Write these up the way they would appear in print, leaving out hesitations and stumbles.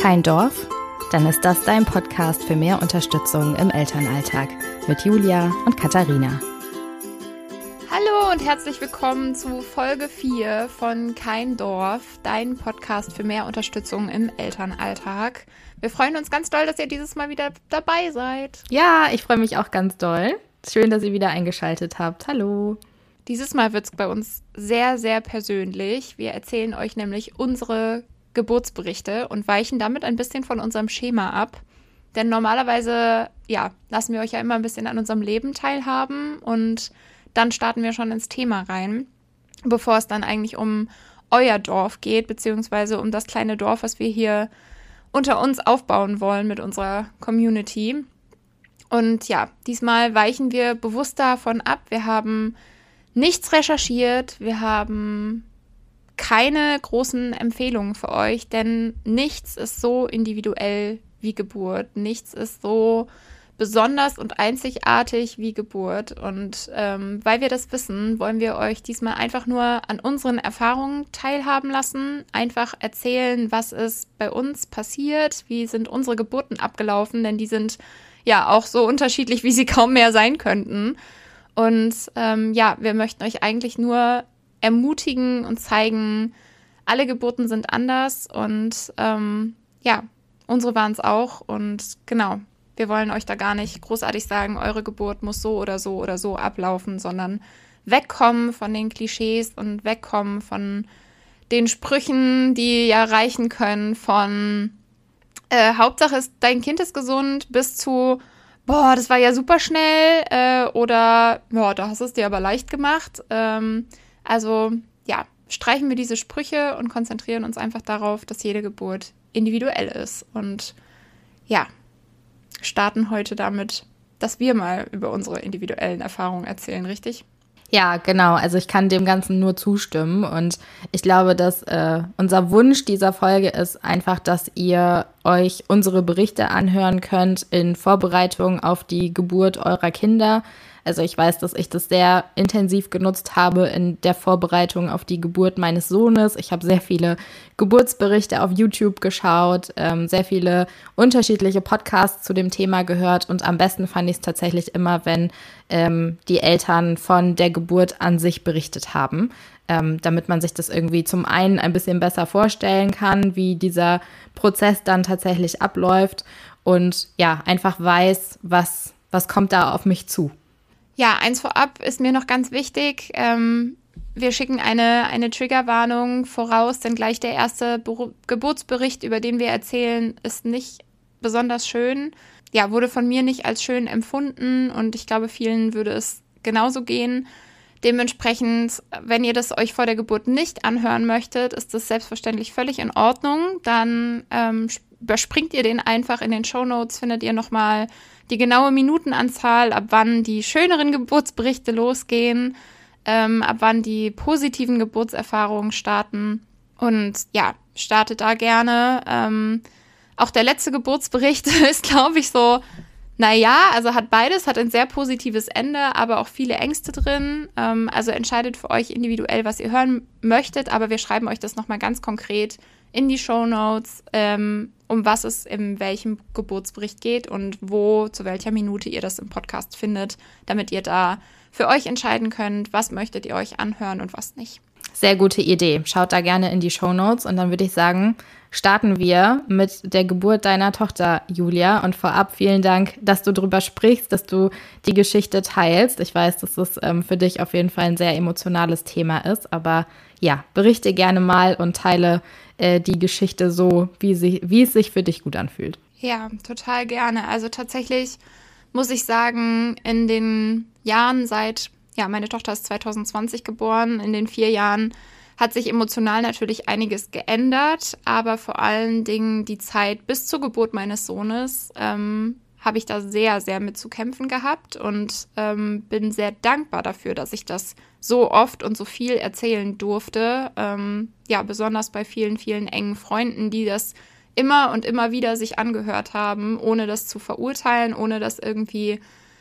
Kein Dorf? Dann ist das dein Podcast für mehr Unterstützung im Elternalltag mit Julia und Katharina. Hallo und herzlich willkommen zu Folge 4 von Kein Dorf, dein Podcast für mehr Unterstützung im Elternalltag. Wir freuen uns ganz doll, dass ihr dieses Mal wieder dabei seid. Ja, ich freue mich auch ganz doll. Schön, dass ihr wieder eingeschaltet habt. Hallo. Dieses Mal wird es bei uns sehr, sehr persönlich. Wir erzählen euch nämlich unsere Geburtsberichte und weichen damit ein bisschen von unserem Schema ab. Denn normalerweise, lassen wir euch ja immer ein bisschen an unserem Leben teilhaben und dann starten wir schon ins Thema rein, bevor es dann eigentlich um euer Dorf geht, beziehungsweise um das kleine Dorf, was wir hier unter uns aufbauen wollen mit unserer Community. Und ja, diesmal weichen wir bewusst davon ab. Wir haben nichts recherchiert, wir haben keine großen Empfehlungen für euch, denn nichts ist so individuell wie Geburt. Nichts ist so besonders und einzigartig wie Geburt. Und weil wir das wissen, wollen wir euch diesmal einfach nur an unseren Erfahrungen teilhaben lassen. Einfach erzählen, was ist bei uns passiert, wie sind unsere Geburten abgelaufen, denn die sind ja auch so unterschiedlich, wie sie kaum mehr sein könnten. Und wir möchten euch eigentlich nur ermutigen und zeigen, alle Geburten sind anders und unsere waren es auch. Und genau, wir wollen euch da gar nicht großartig sagen, eure Geburt muss so oder so oder so ablaufen, sondern wegkommen von den Klischees und wegkommen von den Sprüchen, die ja reichen können von Hauptsache ist, dein Kind ist gesund, bis zu das war ja super schnell oder da hast du es dir aber leicht gemacht. Streichen wir diese Sprüche und konzentrieren uns einfach darauf, dass jede Geburt individuell ist. Und starten heute damit, dass wir mal über unsere individuellen Erfahrungen erzählen, richtig? Ja, genau. Also ich kann dem Ganzen nur zustimmen und ich glaube, dass unser Wunsch dieser Folge ist einfach, dass ihr euch unsere Berichte anhören könnt in Vorbereitung auf die Geburt eurer Kinder. Also ich weiß, dass ich das sehr intensiv genutzt habe in der Vorbereitung auf die Geburt meines Sohnes. Ich habe sehr viele Geburtsberichte auf YouTube geschaut, sehr viele unterschiedliche Podcasts zu dem Thema gehört und am besten fand ich es tatsächlich immer, wenn die Eltern von der Geburt an sich berichtet haben, damit man sich das irgendwie zum einen ein bisschen besser vorstellen kann, wie dieser Prozess dann tatsächlich abläuft und einfach weiß, was kommt da auf mich zu. Ja, eins vorab ist mir noch ganz wichtig. Wir schicken eine Triggerwarnung voraus, denn gleich der erste Geburtsbericht, über den wir erzählen, ist nicht besonders schön. Ja, wurde von mir nicht als schön empfunden und ich glaube, vielen würde es genauso gehen. Dementsprechend, wenn ihr das euch vor der Geburt nicht anhören möchtet, ist das selbstverständlich völlig in Ordnung. Dann überspringt ihr den einfach. In den Shownotes findet ihr nochmal die genaue Minutenanzahl, ab wann die schöneren Geburtsberichte losgehen, ab wann die positiven Geburtserfahrungen starten. Und startet da gerne. Auch der letzte Geburtsbericht ist, glaube ich, so, also hat beides, hat ein sehr positives Ende, aber auch viele Ängste drin. Also entscheidet für euch individuell, was ihr hören möchtet, aber wir schreiben euch das nochmal ganz konkret in die Shownotes, um was es in welchem Geburtsbericht geht und wo, zu welcher Minute ihr das im Podcast findet, damit ihr da für euch entscheiden könnt, was möchtet ihr euch anhören und was nicht. Sehr gute Idee. Schaut da gerne in die Shownotes und dann würde ich sagen, starten wir mit der Geburt deiner Tochter, Julia. Und vorab vielen Dank, dass du drüber sprichst, dass du die Geschichte teilst. Ich weiß, dass das für dich auf jeden Fall ein sehr emotionales Thema ist. Aber berichte gerne mal und teile die Geschichte so, wie es sich für dich gut anfühlt. Ja, total gerne. Also tatsächlich muss ich sagen, in den Jahren meine Tochter ist 2020 geboren, in den 4 Jahren hat sich emotional natürlich einiges geändert, aber vor allen Dingen die Zeit bis zur Geburt meines Sohnes habe ich da sehr, sehr mit zu kämpfen gehabt und bin sehr dankbar dafür, dass ich das so oft und so viel erzählen durfte. Besonders bei vielen, vielen engen Freunden, die das immer und immer wieder sich angehört haben, ohne das zu verurteilen, ohne das irgendwie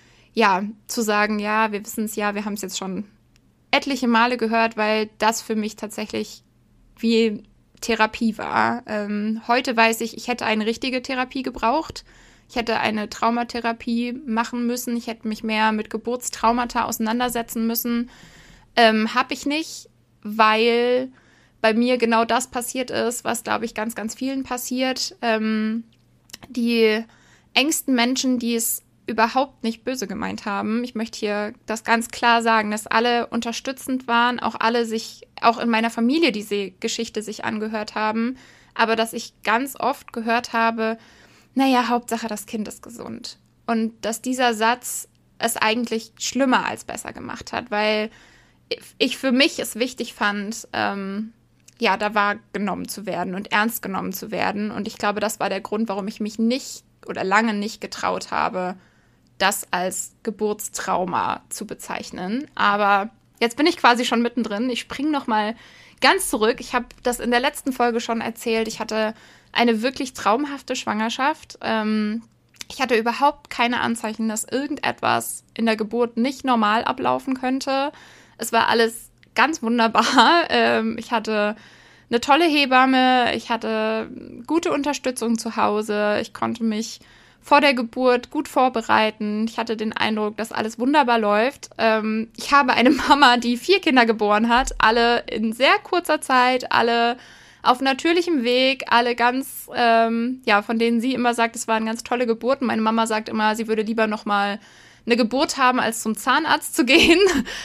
zu sagen, wir wissen es wir haben es jetzt schon etliche Male gehört, weil das für mich tatsächlich wie Therapie war. Heute weiß ich hätte eine richtige Therapie gebraucht. Ich hätte eine Traumatherapie machen müssen. Ich hätte mich mehr mit Geburtstraumata auseinandersetzen müssen. Habe ich nicht, weil bei mir genau das passiert ist, was, glaube ich, ganz, ganz vielen passiert. Die engsten Menschen, die es überhaupt nicht böse gemeint haben. Ich möchte hier das ganz klar sagen, dass alle unterstützend waren, auch in meiner Familie diese Geschichte sich angehört haben, aber dass ich ganz oft gehört habe, naja, Hauptsache das Kind ist gesund. Und dass dieser Satz es eigentlich schlimmer als besser gemacht hat, weil ich für mich es wichtig fand, da wahrgenommen zu werden und ernst genommen zu werden. Und ich glaube, das war der Grund, warum ich mich nicht oder lange nicht getraut habe, das als Geburtstrauma zu bezeichnen. Aber jetzt bin ich quasi schon mittendrin. Ich springe noch mal ganz zurück. Ich habe das in der letzten Folge schon erzählt. Ich hatte eine wirklich traumhafte Schwangerschaft. Ich hatte überhaupt keine Anzeichen, dass irgendetwas in der Geburt nicht normal ablaufen könnte. Es war alles ganz wunderbar. Ich hatte eine tolle Hebamme. Ich hatte gute Unterstützung zu Hause. Ich konnte mich vor der Geburt gut vorbereiten. Ich hatte den Eindruck, dass alles wunderbar läuft. Ich habe eine Mama, die 4 Kinder geboren hat, alle in sehr kurzer Zeit, alle auf natürlichem Weg, alle ganz, von denen sie immer sagt, es waren ganz tolle Geburten. Meine Mama sagt immer, sie würde lieber noch mal eine Geburt haben, als zum Zahnarzt zu gehen.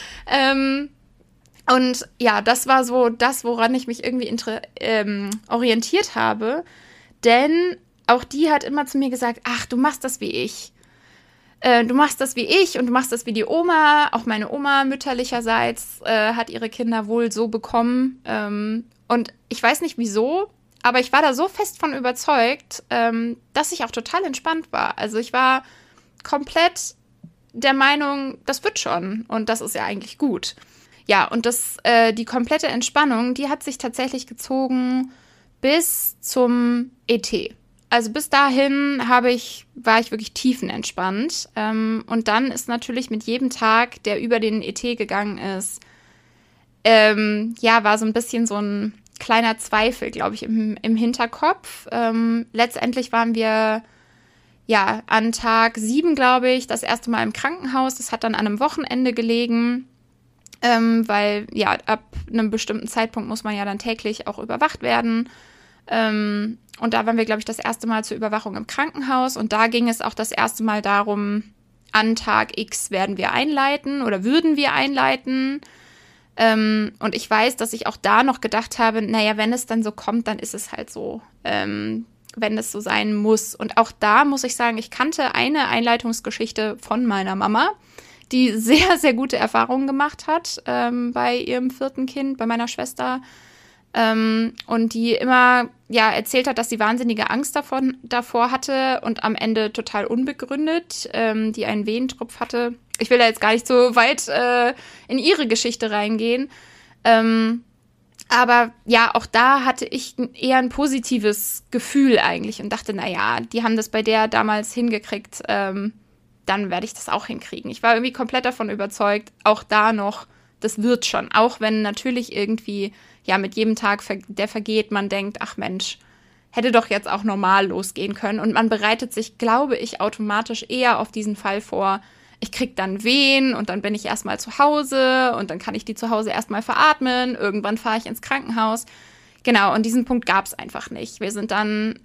Und ja, das war so das, woran ich mich irgendwie orientiert habe. Denn auch die hat immer zu mir gesagt, ach, du machst das wie ich. Du machst das wie ich und du machst das wie die Oma. Auch meine Oma mütterlicherseits hat ihre Kinder wohl so bekommen. Und ich weiß nicht wieso, aber ich war da so fest von überzeugt, dass ich auch total entspannt war. Also ich war komplett der Meinung, das wird schon und das ist ja eigentlich gut. Ja, und die komplette Entspannung, die hat sich tatsächlich gezogen bis zum ET. Also bis dahin war ich wirklich tiefenentspannt. Und dann ist natürlich mit jedem Tag, der über den ET gegangen ist, war so ein bisschen so ein kleiner Zweifel, glaube ich, im Hinterkopf. Letztendlich waren wir an Tag 7, glaube ich, das erste Mal im Krankenhaus. Das hat dann an einem Wochenende gelegen, weil ab einem bestimmten Zeitpunkt muss man ja dann täglich auch überwacht werden. Und da waren wir, glaube ich, das erste Mal zur Überwachung im Krankenhaus. Und da ging es auch das erste Mal darum, an Tag X würden wir einleiten. Und ich weiß, dass ich auch da noch gedacht habe, naja, wenn es dann so kommt, dann ist es halt so, wenn es so sein muss. Und auch da muss ich sagen, ich kannte eine Einleitungsgeschichte von meiner Mama, die sehr, sehr gute Erfahrungen gemacht hat bei ihrem 4. Kind, bei meiner Schwester. Und die immer erzählt hat, dass sie wahnsinnige Angst davor hatte und am Ende total unbegründet, die einen Wehentropf hatte. Ich will da jetzt gar nicht so weit in ihre Geschichte reingehen. Aber ja, auch da hatte ich eher ein positives Gefühl eigentlich und dachte, naja, die haben das bei der damals hingekriegt, dann werde ich das auch hinkriegen. Ich war irgendwie komplett davon überzeugt, auch da noch, das wird schon. Auch wenn natürlich irgendwie mit jedem Tag, der vergeht, man denkt, ach Mensch, hätte doch jetzt auch normal losgehen können. Und man bereitet sich, glaube ich, automatisch eher auf diesen Fall vor. Ich krieg dann Wehen und dann bin ich erstmal zu Hause und dann kann ich die zu Hause erstmal veratmen. Irgendwann fahre ich ins Krankenhaus. Genau, und diesen Punkt gab es einfach nicht. Wir sind dann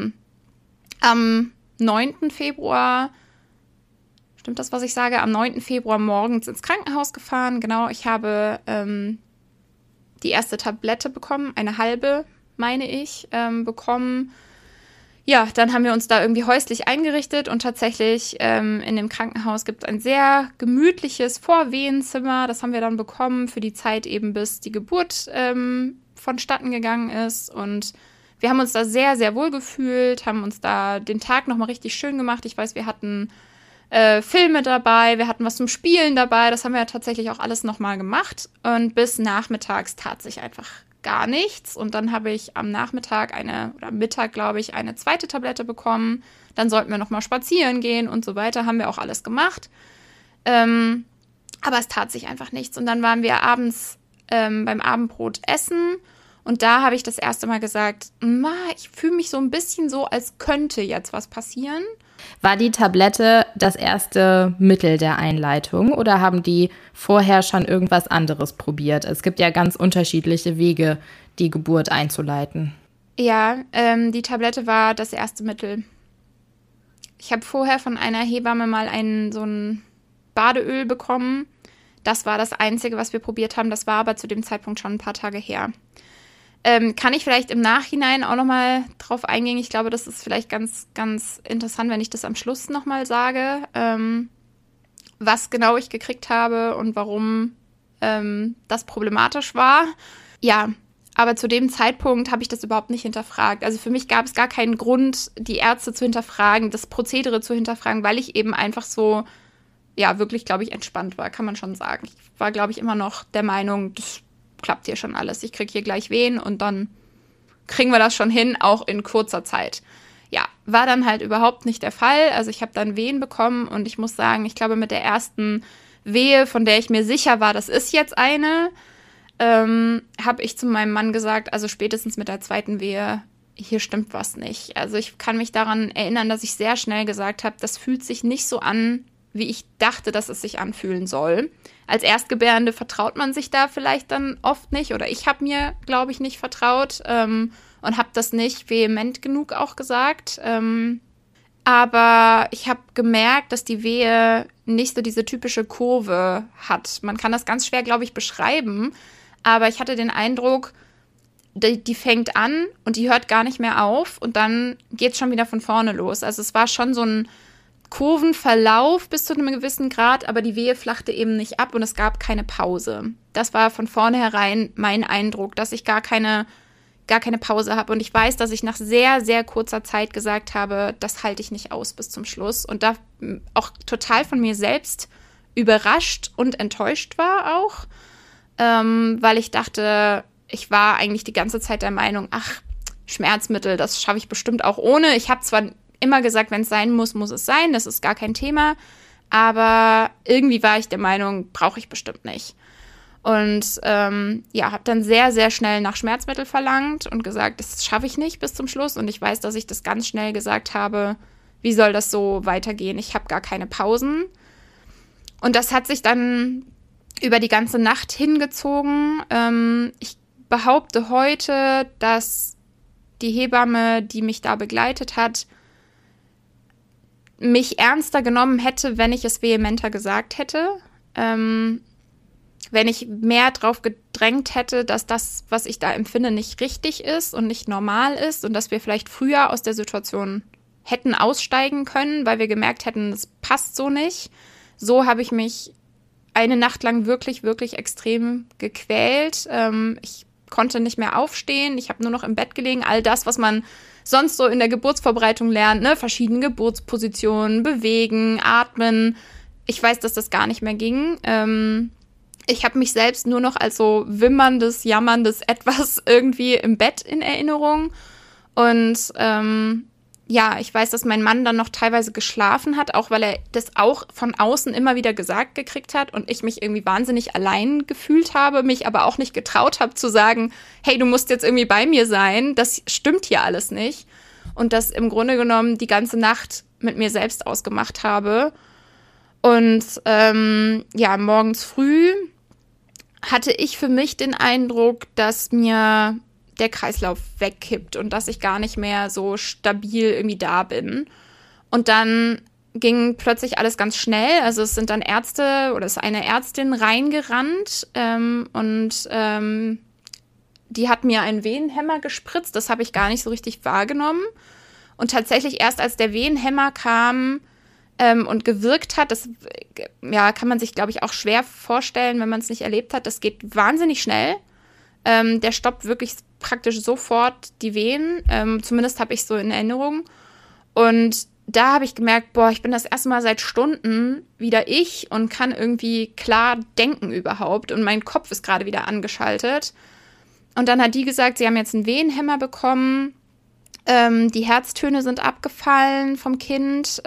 am 9. Februar, stimmt das, was ich sage? Am 9. Februar morgens ins Krankenhaus gefahren. Genau, ich habe die erste Tablette bekommen, eine halbe, meine ich, bekommen. Ja, dann haben wir uns da irgendwie häuslich eingerichtet und tatsächlich in dem Krankenhaus gibt es ein sehr gemütliches Vorwehenzimmer. Das haben wir dann bekommen für die Zeit eben, bis die Geburt vonstatten gegangen ist. Und wir haben uns da sehr, sehr wohl gefühlt, haben uns da den Tag nochmal richtig schön gemacht. Ich weiß, wir hatten Filme dabei, wir hatten was zum Spielen dabei. Das haben wir ja tatsächlich auch alles nochmal gemacht. Und bis nachmittags tat sich einfach gar nichts. Und dann habe ich am Nachmittag Mittag, glaube ich, eine zweite Tablette bekommen. Dann sollten wir nochmal spazieren gehen und so weiter. Haben wir auch alles gemacht. Aber es tat sich einfach nichts. Und dann waren wir abends beim Abendbrot essen. Und da habe ich das erste Mal gesagt, ich fühle mich so ein bisschen so, als könnte jetzt was passieren. War die Tablette das erste Mittel der Einleitung oder haben die vorher schon irgendwas anderes probiert? Es gibt ja ganz unterschiedliche Wege, die Geburt einzuleiten. Ja, die Tablette war das erste Mittel. Ich habe vorher von einer Hebamme mal so ein Badeöl bekommen. Das war das Einzige, was wir probiert haben. Das war aber zu dem Zeitpunkt schon ein paar Tage her. Kann ich vielleicht im Nachhinein auch nochmal drauf eingehen? Ich glaube, das ist vielleicht ganz, ganz interessant, wenn ich das am Schluss nochmal sage, was genau ich gekriegt habe und warum das problematisch war. Ja, aber zu dem Zeitpunkt habe ich das überhaupt nicht hinterfragt. Also für mich gab es gar keinen Grund, die Ärzte zu hinterfragen, das Prozedere zu hinterfragen, weil ich eben einfach so, ja, wirklich, glaube ich, entspannt war, kann man schon sagen. Ich war, glaube ich, immer noch der Meinung, das klappt hier schon alles. Ich kriege hier gleich Wehen und dann kriegen wir das schon hin, auch in kurzer Zeit. Ja, war dann halt überhaupt nicht der Fall. Also ich habe dann Wehen bekommen und ich muss sagen, ich glaube, mit der ersten Wehe, von der ich mir sicher war, das ist jetzt eine, habe ich zu meinem Mann gesagt, also spätestens mit der zweiten Wehe, hier stimmt was nicht. Also ich kann mich daran erinnern, dass ich sehr schnell gesagt habe, das fühlt sich nicht so an, wie ich dachte, dass es sich anfühlen soll. Als Erstgebärende vertraut man sich da vielleicht dann oft nicht. Oder ich habe mir, glaube ich, nicht vertraut und habe das nicht vehement genug auch gesagt. Aber ich habe gemerkt, dass die Wehe nicht so diese typische Kurve hat. Man kann das ganz schwer, glaube ich, beschreiben. Aber ich hatte den Eindruck, die fängt an und die hört gar nicht mehr auf. Und dann geht es schon wieder von vorne los. Also es war schon so ein Kurvenverlauf bis zu einem gewissen Grad, aber die Wehe flachte eben nicht ab und es gab keine Pause. Das war von vornherein mein Eindruck, dass ich gar keine Pause habe. Und ich weiß, dass ich nach sehr, sehr kurzer Zeit gesagt habe, das halte ich nicht aus bis zum Schluss. Und da auch total von mir selbst überrascht und enttäuscht war auch, weil ich dachte, ich war eigentlich die ganze Zeit der Meinung, Schmerzmittel, das schaffe ich bestimmt auch ohne. Ich habe zwar immer gesagt, wenn es sein muss, muss es sein. Das ist gar kein Thema. Aber irgendwie war ich der Meinung, brauche ich bestimmt nicht. Und habe dann sehr, sehr schnell nach Schmerzmittel verlangt und gesagt, das schaffe ich nicht bis zum Schluss. Und ich weiß, dass ich das ganz schnell gesagt habe, wie soll das so weitergehen? Ich habe gar keine Pausen. Und das hat sich dann über die ganze Nacht hingezogen. Ich behaupte heute, dass die Hebamme, die mich da begleitet hat, mich ernster genommen hätte, wenn ich es vehementer gesagt hätte. Wenn ich mehr drauf gedrängt hätte, dass das, was ich da empfinde, nicht richtig ist und nicht normal ist und dass wir vielleicht früher aus der Situation hätten aussteigen können, weil wir gemerkt hätten, es passt so nicht. So habe ich mich eine Nacht lang wirklich, wirklich extrem gequält. Ich konnte nicht mehr aufstehen. Ich habe nur noch im Bett gelegen. All das, was man sonst so in der Geburtsvorbereitung lernt, ne? Verschiedene Geburtspositionen, bewegen, atmen. Ich weiß, dass das gar nicht mehr ging. Ich habe mich selbst nur noch als so wimmerndes, jammerndes Etwas irgendwie im Bett in Erinnerung. Und ich weiß, dass mein Mann dann noch teilweise geschlafen hat, auch weil er das auch von außen immer wieder gesagt gekriegt hat und ich mich irgendwie wahnsinnig allein gefühlt habe, mich aber auch nicht getraut habe zu sagen, hey, du musst jetzt irgendwie bei mir sein, das stimmt hier alles nicht. Und das im Grunde genommen die ganze Nacht mit mir selbst ausgemacht habe. Und morgens früh hatte ich für mich den Eindruck, dass mir der Kreislauf wegkippt und dass ich gar nicht mehr so stabil irgendwie da bin. Und dann ging plötzlich alles ganz schnell. Also es sind dann Ärzte oder es ist eine Ärztin reingerannt die hat mir einen Wehenhemmer gespritzt. Das habe ich gar nicht so richtig wahrgenommen. Und tatsächlich erst als der Wehenhemmer kam und gewirkt hat, das kann man sich, glaube ich, auch schwer vorstellen, wenn man es nicht erlebt hat. Das geht wahnsinnig schnell. Der stoppt wirklich praktisch sofort die Wehen. Zumindest habe ich so in Erinnerung. Und da habe ich gemerkt, ich bin das erste Mal seit Stunden wieder ich und kann irgendwie klar denken überhaupt. Und mein Kopf ist gerade wieder angeschaltet. Und dann hat die gesagt, sie haben jetzt einen Wehenhemmer bekommen. Die Herztöne sind abgefallen vom Kind.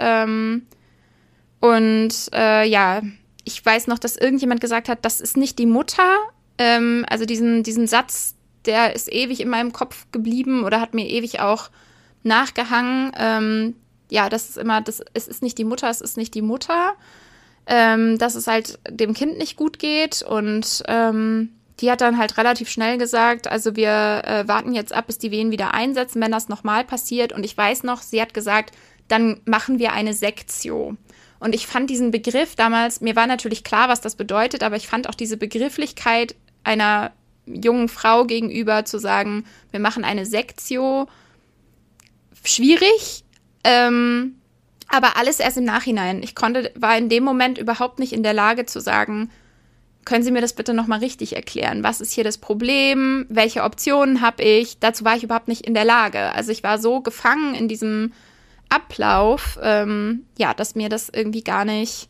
Ich weiß noch, dass irgendjemand gesagt hat, das ist nicht die Mutter. Also diesen Satz, der ist ewig in meinem Kopf geblieben oder hat mir ewig auch nachgehangen. Das ist immer, es ist nicht die Mutter, es ist nicht die Mutter. Dass es halt dem Kind nicht gut geht. Und die hat dann halt relativ schnell gesagt, also wir warten jetzt ab, bis die Wehen wieder einsetzen, wenn das nochmal passiert. Und ich weiß noch, sie hat gesagt, dann machen wir eine Sektio. Und ich fand diesen Begriff damals, mir war natürlich klar, was das bedeutet, aber ich fand auch diese Begrifflichkeit einer jungen Frau gegenüber zu sagen, wir machen eine Sektio, schwierig, aber alles erst im Nachhinein. War in dem Moment überhaupt nicht in der Lage zu sagen, können Sie mir das bitte nochmal richtig erklären? Was ist hier das Problem? Welche Optionen habe ich? Dazu war ich überhaupt nicht in der Lage. Also ich war so gefangen in diesem Ablauf, dass mir das irgendwie gar nicht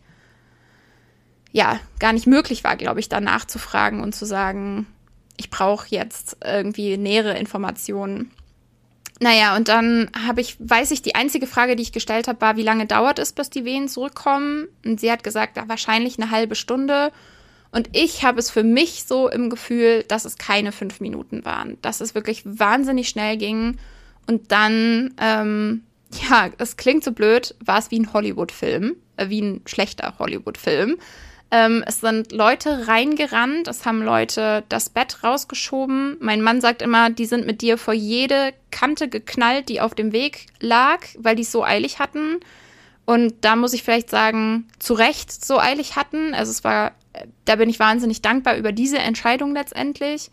möglich war, glaube ich, danach zu fragen und zu sagen, ich brauche jetzt irgendwie nähere Informationen. Naja, und dann die einzige Frage, die ich gestellt habe, war, wie lange dauert es, bis die Wehen zurückkommen? Und sie hat gesagt, wahrscheinlich eine halbe Stunde. Und ich habe es für mich so im Gefühl, dass es keine 5 Minuten waren. Dass es wirklich wahnsinnig schnell ging. Und dann, es klingt so blöd, war es wie ein Hollywood-Film, wie ein schlechter Hollywood-Film. Es sind Leute reingerannt, es haben Leute das Bett rausgeschoben. Mein Mann sagt immer, die sind mit dir vor jede Kante geknallt, die auf dem Weg lag, weil die es so eilig hatten. Und da muss ich vielleicht sagen, zu Recht so eilig hatten. Also da bin ich wahnsinnig dankbar über diese Entscheidung letztendlich.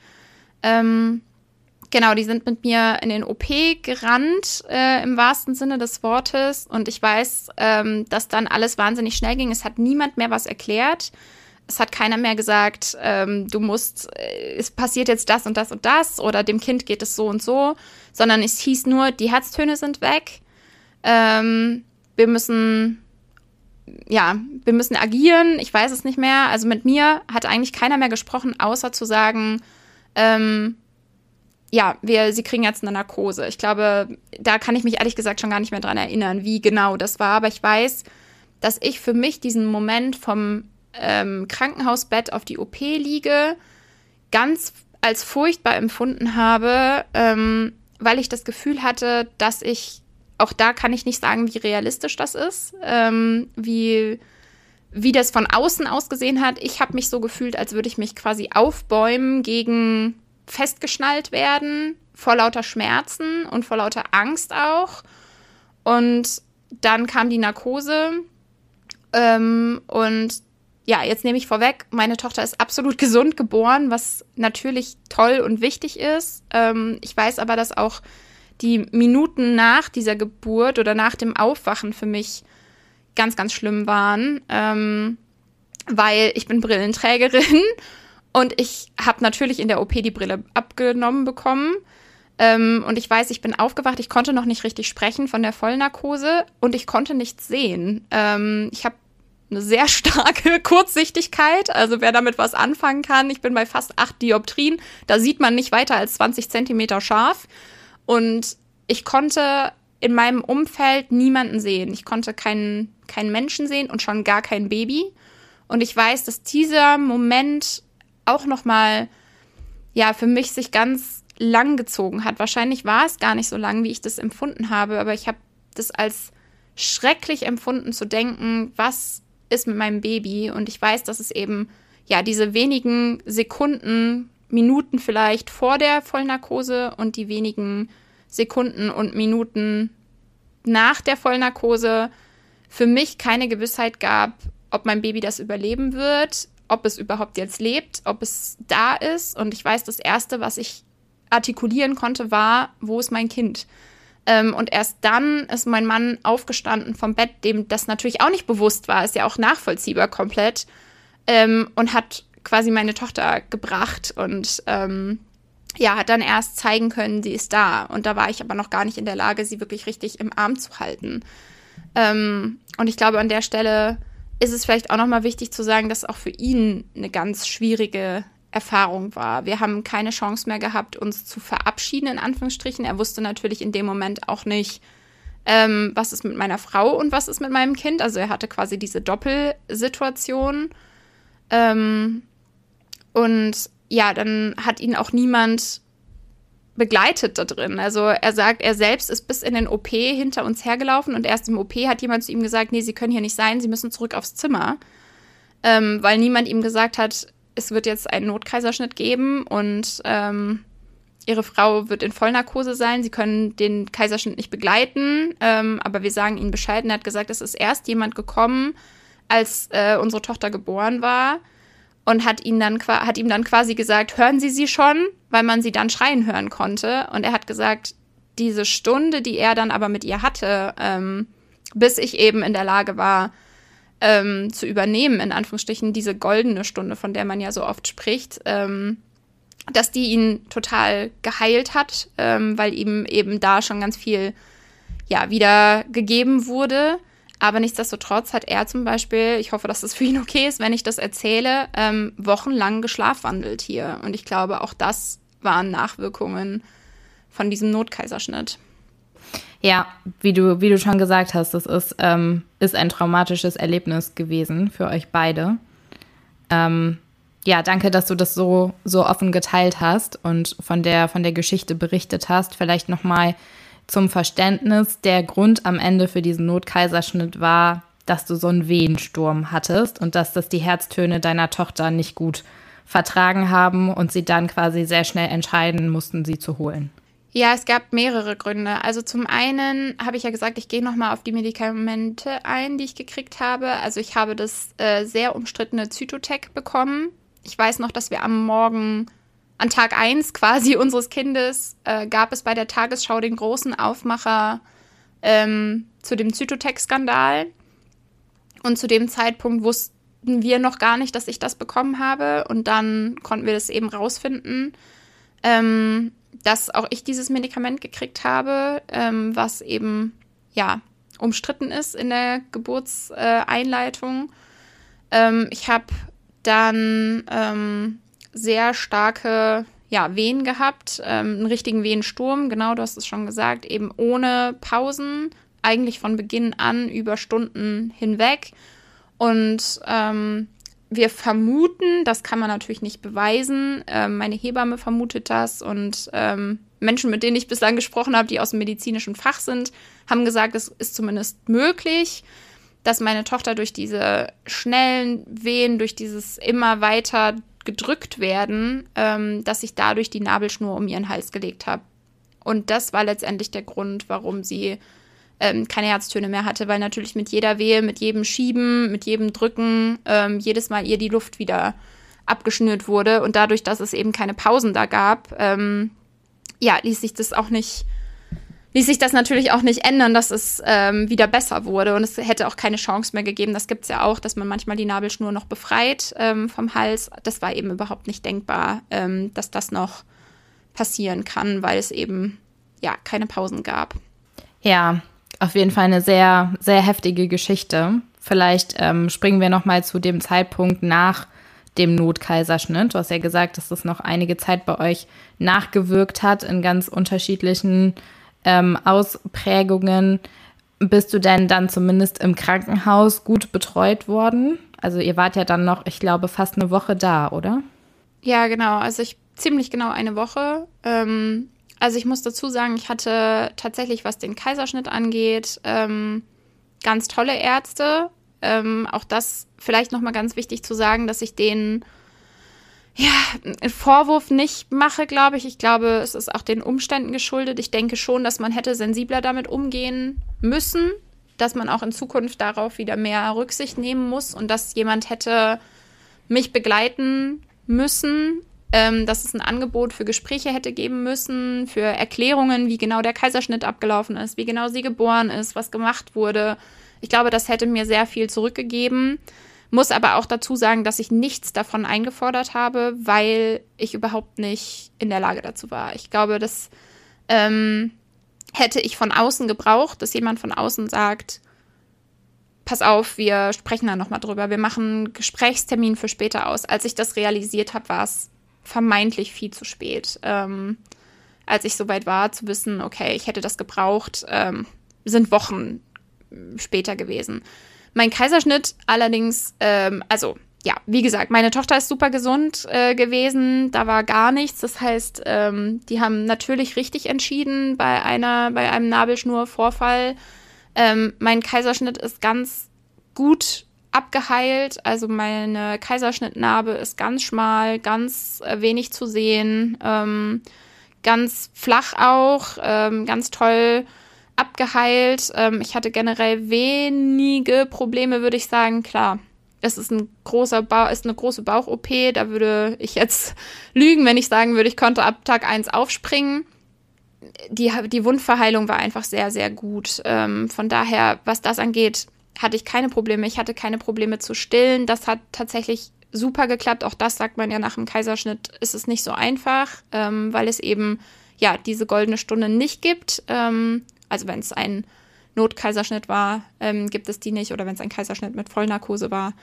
Die sind mit mir in den OP gerannt, im wahrsten Sinne des Wortes. Und ich weiß, dass dann alles wahnsinnig schnell ging. Es hat niemand mehr was erklärt. Es hat keiner mehr gesagt, es passiert jetzt das und das und das oder dem Kind geht es so und so. Sondern es hieß nur, die Herztöne sind weg. Wir müssen agieren. Ich weiß es nicht mehr. Also mit mir hat eigentlich keiner mehr gesprochen, außer zu sagen, sie kriegen jetzt eine Narkose. Ich glaube, da kann ich mich ehrlich gesagt schon gar nicht mehr dran erinnern, wie genau das war. Aber ich weiß, dass ich für mich diesen Moment vom Krankenhausbett auf die OP liege, ganz als furchtbar empfunden habe, weil ich das Gefühl hatte, dass auch da kann ich nicht sagen, wie realistisch das ist, wie das von außen ausgesehen hat. Ich habe mich so gefühlt, als würde ich mich quasi aufbäumen gegen festgeschnallt werden, vor lauter Schmerzen und vor lauter Angst auch. Und dann kam die Narkose. Jetzt nehme ich vorweg, meine Tochter ist absolut gesund geboren, was natürlich toll und wichtig ist. Ich weiß aber, dass auch die Minuten nach dieser Geburt oder nach dem Aufwachen für mich ganz, ganz schlimm waren, weil ich bin Brillenträgerin. Und ich habe natürlich in der OP die Brille abgenommen bekommen. Und ich weiß, ich bin aufgewacht. Ich konnte noch nicht richtig sprechen von der Vollnarkose. Und ich konnte nichts sehen. Ich habe eine sehr starke Kurzsichtigkeit. Also wer damit was anfangen kann. Ich bin bei fast 8 Dioptrien. Da sieht man nicht weiter als 20 Zentimeter scharf. Und ich konnte in meinem Umfeld niemanden sehen. Ich konnte keinen Menschen sehen und schon gar kein Baby. Und ich weiß, dass dieser Moment auch nochmal, für mich sich ganz lang gezogen hat. Wahrscheinlich war es gar nicht so lang, wie ich das empfunden habe, aber ich habe das als schrecklich empfunden zu denken, was ist mit meinem Baby? Und ich weiß, dass es eben, diese wenigen Sekunden, Minuten vielleicht vor der Vollnarkose und die wenigen Sekunden und Minuten nach der Vollnarkose für mich keine Gewissheit gab, ob mein Baby das überleben wird, ob es überhaupt jetzt lebt, ob es da ist. Und ich weiß, das Erste, was ich artikulieren konnte, war, wo ist mein Kind? Und erst dann ist mein Mann aufgestanden vom Bett, dem das natürlich auch nicht bewusst war, ist ja auch nachvollziehbar komplett, und hat quasi meine Tochter gebracht und hat dann erst zeigen können, sie ist da. Und da war ich aber noch gar nicht in der Lage, sie wirklich richtig im Arm zu halten. Und ich glaube, an der Stelle ist es vielleicht auch nochmal wichtig zu sagen, dass auch für ihn eine ganz schwierige Erfahrung war. Wir haben keine Chance mehr gehabt, uns zu verabschieden, in Anführungsstrichen. Er wusste natürlich in dem Moment auch nicht, was ist mit meiner Frau und was ist mit meinem Kind. Also er hatte quasi diese Doppelsituation. Dann hat ihn auch niemand begleitet da drin. Also er sagt, er selbst ist bis in den OP hinter uns hergelaufen und erst im OP hat jemand zu ihm gesagt, nee, Sie können hier nicht sein, Sie müssen zurück aufs Zimmer. Weil niemand ihm gesagt hat, es wird jetzt einen Notkaiserschnitt geben und Ihre Frau wird in Vollnarkose sein, Sie können den Kaiserschnitt nicht begleiten, aber wir sagen Ihnen Bescheid. Und er hat gesagt, es ist erst jemand gekommen, als unsere Tochter geboren war und hat ihm dann quasi gesagt, hören Sie sie schon, weil man sie dann schreien hören konnte. Und er hat gesagt, diese Stunde, die er dann aber mit ihr hatte, bis ich eben in der Lage war, zu übernehmen, in Anführungsstrichen, diese goldene Stunde, von der man ja so oft spricht, dass die ihn total geheilt hat, weil ihm eben da schon ganz viel wieder gegeben wurde. Aber nichtsdestotrotz hat er zum Beispiel, ich hoffe, dass das für ihn okay ist, wenn ich das erzähle, wochenlang geschlafwandelt hier. Und ich glaube, auch das waren Nachwirkungen von diesem Notkaiserschnitt. Ja, wie du schon gesagt hast, das ist ein traumatisches Erlebnis gewesen für euch beide. Danke, dass du das so offen geteilt hast und von der Geschichte berichtet hast. Vielleicht nochmal zum Verständnis, der Grund am Ende für diesen Notkaiserschnitt war, dass du so einen Wehensturm hattest und dass das die Herztöne deiner Tochter nicht gut vertragen haben und sie dann quasi sehr schnell entscheiden mussten, sie zu holen. Ja, es gab mehrere Gründe. Also zum einen habe ich ja gesagt, ich gehe nochmal auf die Medikamente ein, die ich gekriegt habe. Also ich habe das sehr umstrittene Zytotec bekommen. Ich weiß noch, dass wir am Morgen, an Tag 1 quasi unseres Kindes, gab es bei der Tagesschau den großen Aufmacher zu dem Zytotec-Skandal. Und zu dem Zeitpunkt wussten wir noch gar nicht, dass ich das bekommen habe. Und dann konnten wir das eben rausfinden, dass auch ich dieses Medikament gekriegt habe, was eben, umstritten ist in der Geburtseinleitung. Ich habe dann sehr starke Wehen gehabt, einen richtigen Wehensturm, genau, du hast es schon gesagt, eben ohne Pausen, eigentlich von Beginn an über Stunden hinweg. Und wir vermuten, das kann man natürlich nicht beweisen, meine Hebamme vermutet das und Menschen, mit denen ich bislang gesprochen habe, die aus dem medizinischen Fach sind, haben gesagt, es ist zumindest möglich, dass meine Tochter durch diese schnellen Wehen, durch dieses immer weiter gedrückt werden, dass ich dadurch die Nabelschnur um ihren Hals gelegt habe. Und das war letztendlich der Grund, warum sie keine Herztöne mehr hatte, weil natürlich mit jeder Wehe, mit jedem Schieben, mit jedem Drücken jedes Mal ihr die Luft wieder abgeschnürt wurde. Und dadurch, dass es eben keine Pausen da gab, ließ sich das natürlich auch nicht ändern, dass es wieder besser wurde. Und es hätte auch keine Chance mehr gegeben. Das gibt es ja auch, dass man manchmal die Nabelschnur noch befreit vom Hals. Das war eben überhaupt nicht denkbar, dass das noch passieren kann, weil es eben keine Pausen gab. Ja, auf jeden Fall eine sehr, sehr heftige Geschichte. Vielleicht springen wir noch mal zu dem Zeitpunkt nach dem Notkaiserschnitt. Du hast ja gesagt, dass das noch einige Zeit bei euch nachgewirkt hat in ganz unterschiedlichen Ausprägungen. Bist du denn dann zumindest im Krankenhaus gut betreut worden? Also ihr wart ja dann noch, ich glaube, fast eine Woche da, oder? Ja, genau. Also ziemlich genau eine Woche. Also ich muss dazu sagen, ich hatte tatsächlich, was den Kaiserschnitt angeht, ganz tolle Ärzte. Auch das vielleicht nochmal ganz wichtig zu sagen, dass ich denen einen Vorwurf nicht mache, glaube ich. Ich glaube, es ist auch den Umständen geschuldet. Ich denke schon, dass man hätte sensibler damit umgehen müssen, dass man auch in Zukunft darauf wieder mehr Rücksicht nehmen muss und dass jemand hätte mich begleiten müssen, dass es ein Angebot für Gespräche hätte geben müssen, für Erklärungen, wie genau der Kaiserschnitt abgelaufen ist, wie genau sie geboren ist, was gemacht wurde. Ich glaube, das hätte mir sehr viel zurückgegeben. Muss aber auch dazu sagen, dass ich nichts davon eingefordert habe, weil ich überhaupt nicht in der Lage dazu war. Ich glaube, das hätte ich von außen gebraucht, dass jemand von außen sagt, pass auf, wir sprechen da nochmal drüber, wir machen einen Gesprächstermin für später aus. Als ich das realisiert habe, war es vermeintlich viel zu spät. Als ich soweit war, zu wissen, okay, ich hätte das gebraucht, sind Wochen später gewesen. Mein Kaiserschnitt allerdings, ja, wie gesagt, meine Tochter ist super gesund gewesen, da war gar nichts. Das heißt, die haben natürlich richtig entschieden bei einem Nabelschnurvorfall. Mein Kaiserschnitt ist ganz gut abgeheilt. Also meine Kaiserschnittnarbe ist ganz schmal, ganz wenig zu sehen, ganz flach auch, ganz toll abgeheilt. Ich hatte generell wenige Probleme, würde ich sagen. Klar, es ist eine große Bauch-OP. Da würde ich jetzt lügen, wenn ich sagen würde, ich konnte ab Tag 1 aufspringen. Die Wundverheilung war einfach sehr, sehr gut. Von daher, was das angeht, hatte ich keine Probleme. Ich hatte keine Probleme zu stillen. Das hat tatsächlich super geklappt. Auch das sagt man ja nach dem Kaiserschnitt, ist es nicht so einfach, weil es eben ja diese goldene Stunde nicht gibt. Also wenn es ein Notkaiserschnitt war, gibt es die nicht. Oder wenn es ein Kaiserschnitt mit Vollnarkose war.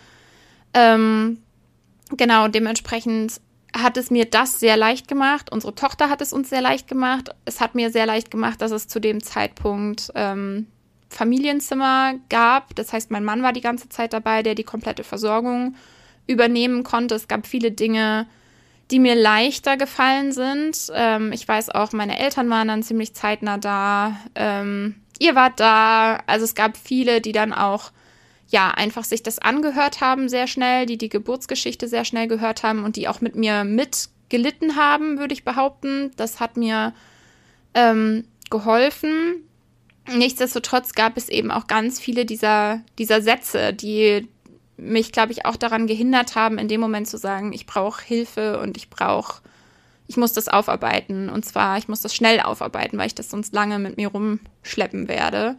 Genau, dementsprechend hat es mir das sehr leicht gemacht. Unsere Tochter hat es uns sehr leicht gemacht. Es hat mir sehr leicht gemacht, dass es zu dem Zeitpunkt Familienzimmer gab. Das heißt, mein Mann war die ganze Zeit dabei, der die komplette Versorgung übernehmen konnte. Es gab viele Dinge, die mir leichter gefallen sind. Ich weiß auch, meine Eltern waren dann ziemlich zeitnah da. Ihr wart da. Also es gab viele, die dann auch ja einfach sich das angehört haben sehr schnell, die Geburtsgeschichte sehr schnell gehört haben und die auch mit mir mitgelitten haben, würde ich behaupten. Das hat mir geholfen. Nichtsdestotrotz gab es eben auch ganz viele dieser Sätze, die mich, glaube ich, auch daran gehindert haben, in dem Moment zu sagen, ich brauche Hilfe und ich muss das aufarbeiten. Und zwar, ich muss das schnell aufarbeiten, weil ich das sonst lange mit mir rumschleppen werde.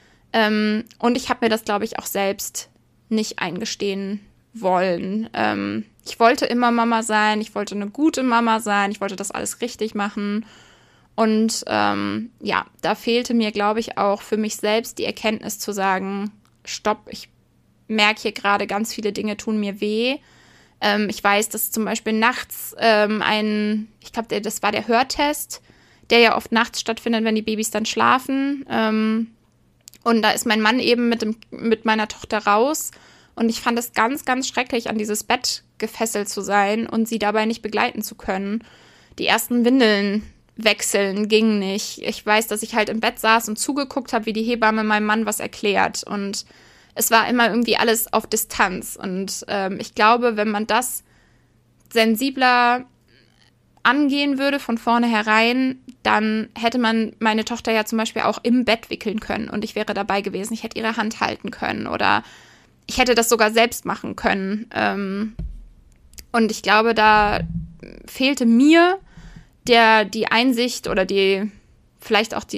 Und ich habe mir das, glaube ich, auch selbst nicht eingestehen wollen. Ich wollte immer Mama sein, ich wollte eine gute Mama sein, ich wollte das alles richtig machen. Und ja, da fehlte mir, glaube ich, auch für mich selbst die Erkenntnis zu sagen, stopp, ich merke hier gerade, ganz viele Dinge tun mir weh. Ich weiß, dass zum Beispiel nachts ich glaube, das war der Hörtest, der ja oft nachts stattfindet, wenn die Babys dann schlafen. Und da ist mein Mann eben mit meiner Tochter raus. Und ich fand es ganz, ganz schrecklich, an dieses Bett gefesselt zu sein und sie dabei nicht begleiten zu können. Die ersten Windeln wechseln ging nicht. Ich weiß, dass ich halt im Bett saß und zugeguckt habe, wie die Hebamme meinem Mann was erklärt. Und es war immer irgendwie alles auf Distanz. Und ich glaube, wenn man das sensibler angehen würde von vornherein, dann hätte man meine Tochter ja zum Beispiel auch im Bett wickeln können und ich wäre dabei gewesen. Ich hätte ihre Hand halten können oder ich hätte das sogar selbst machen können. Und ich glaube, da fehlte mir die Einsicht oder vielleicht auch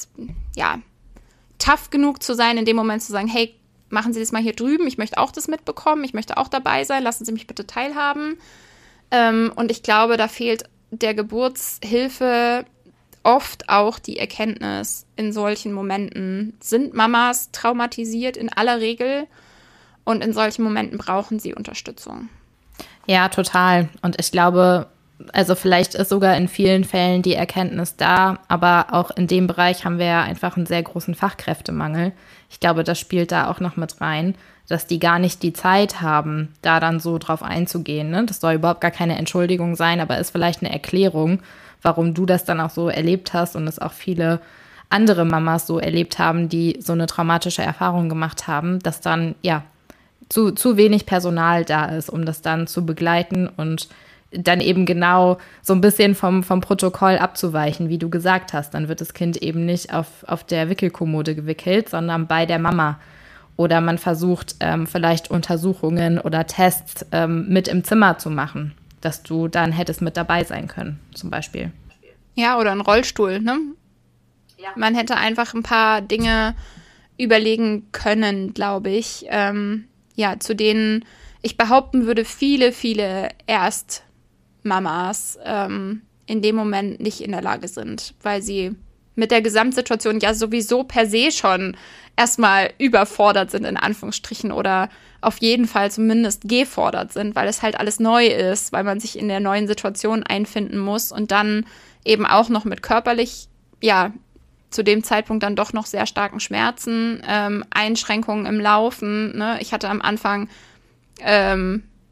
tough genug zu sein, in dem Moment zu sagen, hey, machen Sie das mal hier drüben, ich möchte auch das mitbekommen, ich möchte auch dabei sein, lassen Sie mich bitte teilhaben. Und ich glaube, da fehlt der Geburtshilfe oft auch die Erkenntnis in solchen Momenten. Sind Mamas traumatisiert in aller Regel und in solchen Momenten brauchen sie Unterstützung. Ja, total. Und ich glaube, also vielleicht ist sogar in vielen Fällen die Erkenntnis da, aber auch in dem Bereich haben wir ja einfach einen sehr großen Fachkräftemangel. Ich glaube, das spielt da auch noch mit rein, dass die gar nicht die Zeit haben, da dann so drauf einzugehen. Ne? Das soll überhaupt gar keine Entschuldigung sein, aber ist vielleicht eine Erklärung, warum du das dann auch so erlebt hast und es auch viele andere Mamas so erlebt haben, die so eine traumatische Erfahrung gemacht haben, dass dann ja zu wenig Personal da ist, um das dann zu begleiten und dann eben genau so ein bisschen vom Protokoll abzuweichen, wie du gesagt hast. Dann wird das Kind eben nicht auf der Wickelkommode gewickelt, sondern bei der Mama. Oder man versucht vielleicht Untersuchungen oder Tests mit im Zimmer zu machen, dass du dann hättest mit dabei sein können, zum Beispiel. Ja, oder ein Rollstuhl, ne? Ja. Man hätte einfach ein paar Dinge überlegen können, glaube ich, zu denen ich behaupten würde, viele, viele Erstmamas in dem Moment nicht in der Lage sind, weil sie mit der Gesamtsituation ja sowieso per se schon erstmal überfordert sind, in Anführungsstrichen, oder auf jeden Fall zumindest gefordert sind, weil es halt alles neu ist, weil man sich in der neuen Situation einfinden muss und dann eben auch noch mit körperlich, ja, zu dem Zeitpunkt dann doch noch sehr starken Schmerzen, Einschränkungen im Laufen. Ne? Ich hatte am Anfang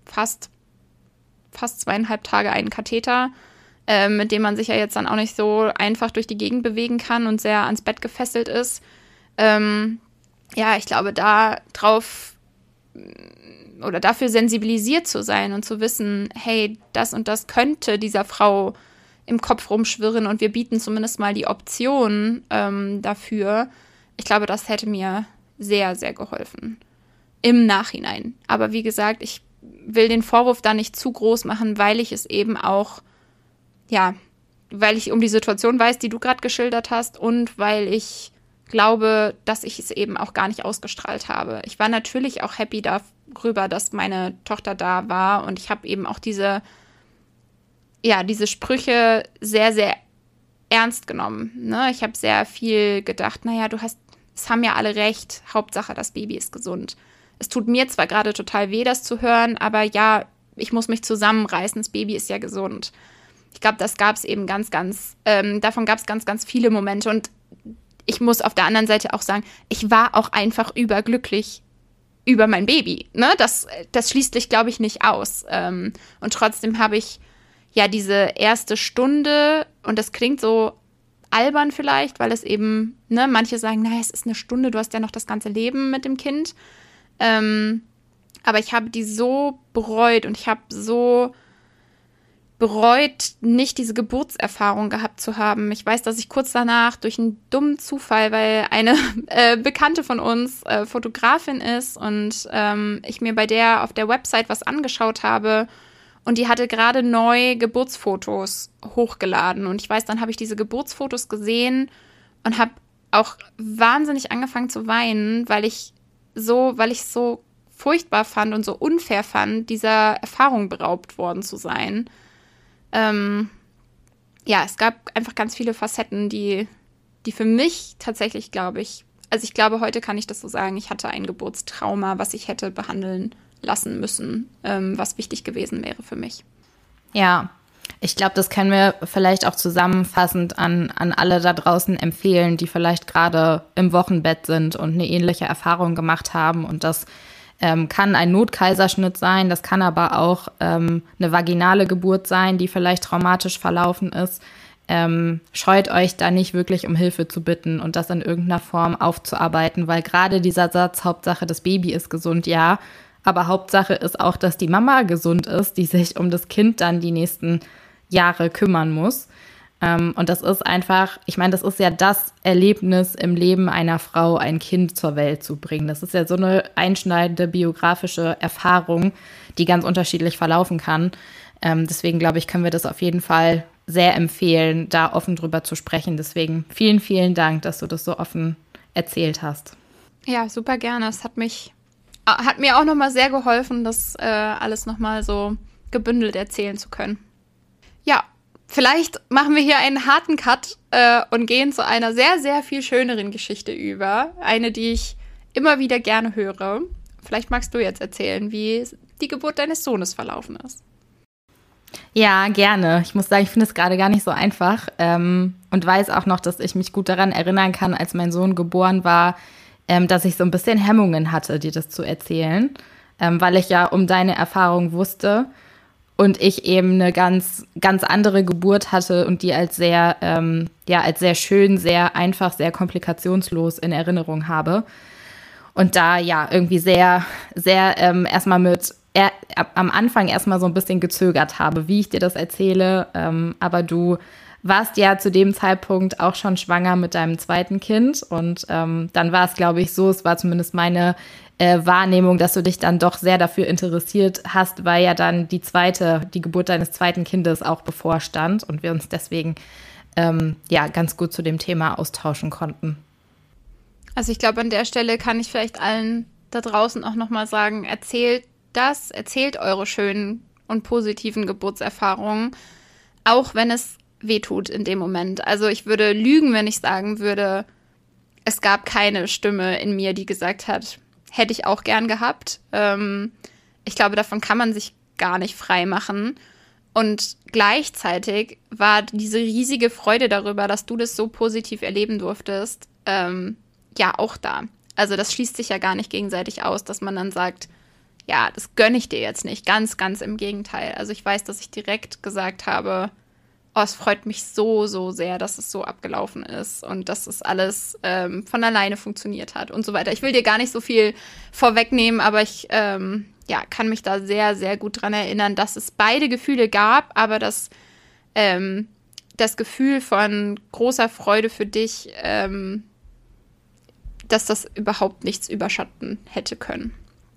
fast 2,5 Tage einen Katheter, mit dem man sich ja jetzt dann auch nicht so einfach durch die Gegend bewegen kann und sehr ans Bett gefesselt ist. Ich glaube, dafür sensibilisiert zu sein und zu wissen, hey, das und das könnte dieser Frau im Kopf rumschwirren und wir bieten zumindest mal die Option dafür. Ich glaube, das hätte mir sehr, sehr geholfen. Im Nachhinein. Aber wie gesagt, ich will den Vorwurf da nicht zu groß machen, weil ich es eben auch, weil ich um die Situation weiß, die du gerade geschildert hast und weil ich glaube, dass ich es eben auch gar nicht ausgestrahlt habe. Ich war natürlich auch happy darüber, dass meine Tochter da war und ich habe eben auch diese Sprüche sehr, sehr ernst genommen. Ne? Ich habe sehr viel gedacht, es haben ja alle recht, Hauptsache das Baby ist gesund. Es tut mir zwar gerade total weh, das zu hören, aber ja, ich muss mich zusammenreißen, das Baby ist ja gesund. Ich glaube, das gab es eben davon gab es ganz, ganz viele Momente und ich muss auf der anderen Seite auch sagen, ich war auch einfach überglücklich über mein Baby. Ne? Das schließt sich, glaube ich, nicht aus. Und trotzdem habe ich diese erste Stunde, und das klingt so albern vielleicht, weil es eben, manche sagen, es ist eine Stunde, du hast ja noch das ganze Leben mit dem Kind. Aber ich habe die so bereut und ich habe so bereut, nicht diese Geburtserfahrung gehabt zu haben. Ich weiß, dass ich kurz danach durch einen dummen Zufall, weil eine Bekannte von uns Fotografin ist und ich mir bei der auf der Website was angeschaut habe und die hatte gerade neu Geburtsfotos hochgeladen und ich weiß, dann habe ich diese Geburtsfotos gesehen und habe auch wahnsinnig angefangen zu weinen, weil ich so furchtbar fand und so unfair fand, dieser Erfahrung beraubt worden zu sein. Es gab einfach ganz viele Facetten, die für mich tatsächlich, glaube ich, ich glaube, heute kann ich das so sagen, ich hatte ein Geburtstrauma, was ich hätte behandeln lassen müssen, was wichtig gewesen wäre für mich. Ja, ich glaube, das können wir vielleicht auch zusammenfassend an alle da draußen empfehlen, die vielleicht gerade im Wochenbett sind und eine ähnliche Erfahrung gemacht haben. Und das kann ein Notkaiserschnitt sein, das kann aber auch eine vaginale Geburt sein, die vielleicht traumatisch verlaufen ist. Scheut euch da nicht wirklich um Hilfe zu bitten und das in irgendeiner Form aufzuarbeiten, weil gerade dieser Satz, Hauptsache das Baby ist gesund, ja, aber Hauptsache ist auch, dass die Mama gesund ist, die sich um das Kind dann die nächsten Jahre kümmern muss. Und das ist einfach, ich meine, das ist ja das Erlebnis im Leben einer Frau, ein Kind zur Welt zu bringen. Das ist ja so eine einschneidende biografische Erfahrung, die ganz unterschiedlich verlaufen kann. Deswegen, glaube ich, können wir das auf jeden Fall sehr empfehlen, da offen drüber zu sprechen. Deswegen vielen, vielen Dank, dass du das so offen erzählt hast. Ja, super gerne. Es hat mir auch nochmal sehr geholfen, das alles nochmal so gebündelt erzählen zu können. Ja, vielleicht machen wir hier einen harten Cut und gehen zu einer sehr, sehr viel schöneren Geschichte über. Eine, die ich immer wieder gerne höre. Vielleicht magst du jetzt erzählen, wie die Geburt deines Sohnes verlaufen ist. Ja, gerne. Ich muss sagen, ich finde es gerade gar nicht so einfach und weiß auch noch, dass ich mich gut daran erinnern kann, als mein Sohn geboren war, dass ich so ein bisschen Hemmungen hatte, dir das zu erzählen, weil ich ja um deine Erfahrung wusste. Und ich eben eine ganz, ganz andere Geburt hatte und die als sehr schön, sehr einfach, sehr komplikationslos in Erinnerung habe. Und da irgendwie sehr, sehr erstmal am Anfang erstmal so ein bisschen gezögert habe, wie ich dir das erzähle. Aber du warst ja zu dem Zeitpunkt auch schon schwanger mit deinem zweiten Kind. Und dann war es, glaube ich, so, es war zumindest meine Wahrnehmung, dass du dich dann doch sehr dafür interessiert hast, weil ja dann die Geburt deines zweiten Kindes auch bevorstand und wir uns deswegen ganz gut zu dem Thema austauschen konnten. Also ich glaube, an der Stelle kann ich vielleicht allen da draußen auch nochmal sagen, erzählt eure schönen und positiven Geburtserfahrungen, auch wenn es wehtut in dem Moment. Also ich würde lügen, wenn ich sagen würde, es gab keine Stimme in mir, die gesagt hat, hätte ich auch gern gehabt. Ich glaube, davon kann man sich gar nicht frei machen. Und gleichzeitig war diese riesige Freude darüber, dass du das so positiv erleben durftest, auch da. Also das schließt sich ja gar nicht gegenseitig aus, dass man dann sagt, ja, das gönne ich dir jetzt nicht. Ganz, ganz im Gegenteil. Also ich weiß, dass ich direkt gesagt habe, oh, es freut mich so, so sehr, dass es so abgelaufen ist und dass es alles von alleine funktioniert hat und so weiter. Ich will dir gar nicht so viel vorwegnehmen, aber ich kann mich da sehr, sehr gut dran erinnern, dass es beide Gefühle gab, aber dass das Gefühl von großer Freude für dich, dass das überhaupt nichts überschatten hätte können.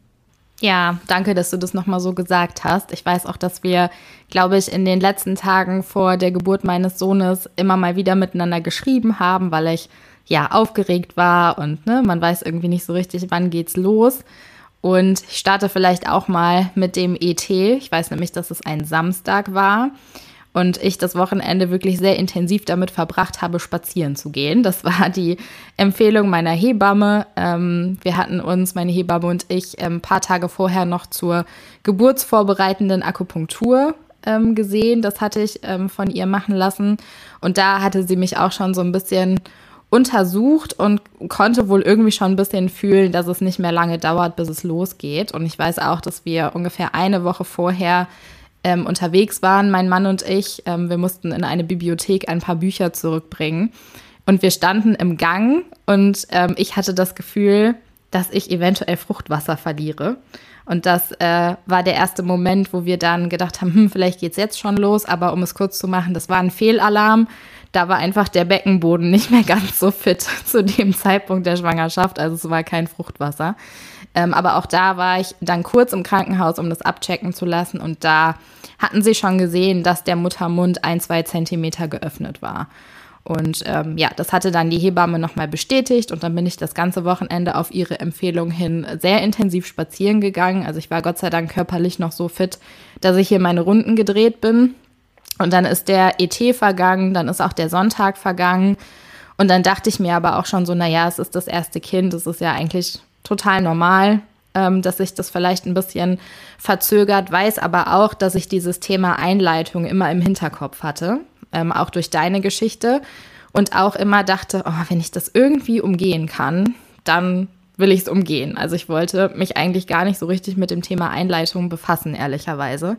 Ja, danke, dass du das nochmal so gesagt hast. Ich weiß auch, dass wir, glaube ich, in den letzten Tagen vor der Geburt meines Sohnes immer mal wieder miteinander geschrieben haben, weil ich ja aufgeregt war und man weiß irgendwie nicht so richtig, wann geht's los. Und ich starte vielleicht auch mal mit dem ET. Ich weiß nämlich, dass es ein Samstag war und ich das Wochenende wirklich sehr intensiv damit verbracht habe, spazieren zu gehen. Das war die Empfehlung meiner Hebamme. Wir hatten uns, meine Hebamme und ich, ein paar Tage vorher noch zur geburtsvorbereitenden Akupunktur gesehen. Das hatte ich von ihr machen lassen. Und da hatte sie mich auch schon so ein bisschen untersucht und konnte wohl irgendwie schon ein bisschen fühlen, dass es nicht mehr lange dauert, bis es losgeht. Und ich weiß auch, dass wir ungefähr eine Woche vorher unterwegs waren, mein Mann und ich. Wir mussten in eine Bibliothek ein paar Bücher zurückbringen. Und wir standen im Gang und ich hatte das Gefühl, dass ich eventuell Fruchtwasser verliere. Und das war der erste Moment, wo wir dann gedacht haben, vielleicht geht's jetzt schon los. Aber um es kurz zu machen, das war ein Fehlalarm. Da war einfach der Beckenboden nicht mehr ganz so fit zu dem Zeitpunkt der Schwangerschaft. Also es war kein Fruchtwasser. Aber auch da war ich dann kurz im Krankenhaus, um das abchecken zu lassen. Und da hatten sie schon gesehen, dass der Muttermund 1-2 Zentimeter geöffnet war. Und das hatte dann die Hebamme nochmal bestätigt. Und dann bin ich das ganze Wochenende auf ihre Empfehlung hin sehr intensiv spazieren gegangen. Also ich war Gott sei Dank körperlich noch so fit, dass ich hier meine Runden gedreht bin. Und dann ist der ET vergangen, dann ist auch der Sonntag vergangen. Und dann dachte ich mir aber auch schon so, naja, es ist das erste Kind, es ist ja eigentlich total normal, dass sich das vielleicht ein bisschen verzögert, weiß aber auch, dass ich dieses Thema Einleitung immer im Hinterkopf hatte, auch durch deine Geschichte und auch immer dachte, oh, wenn ich das irgendwie umgehen kann, dann will ich es umgehen. Also ich wollte mich eigentlich gar nicht so richtig mit dem Thema Einleitung befassen, ehrlicherweise.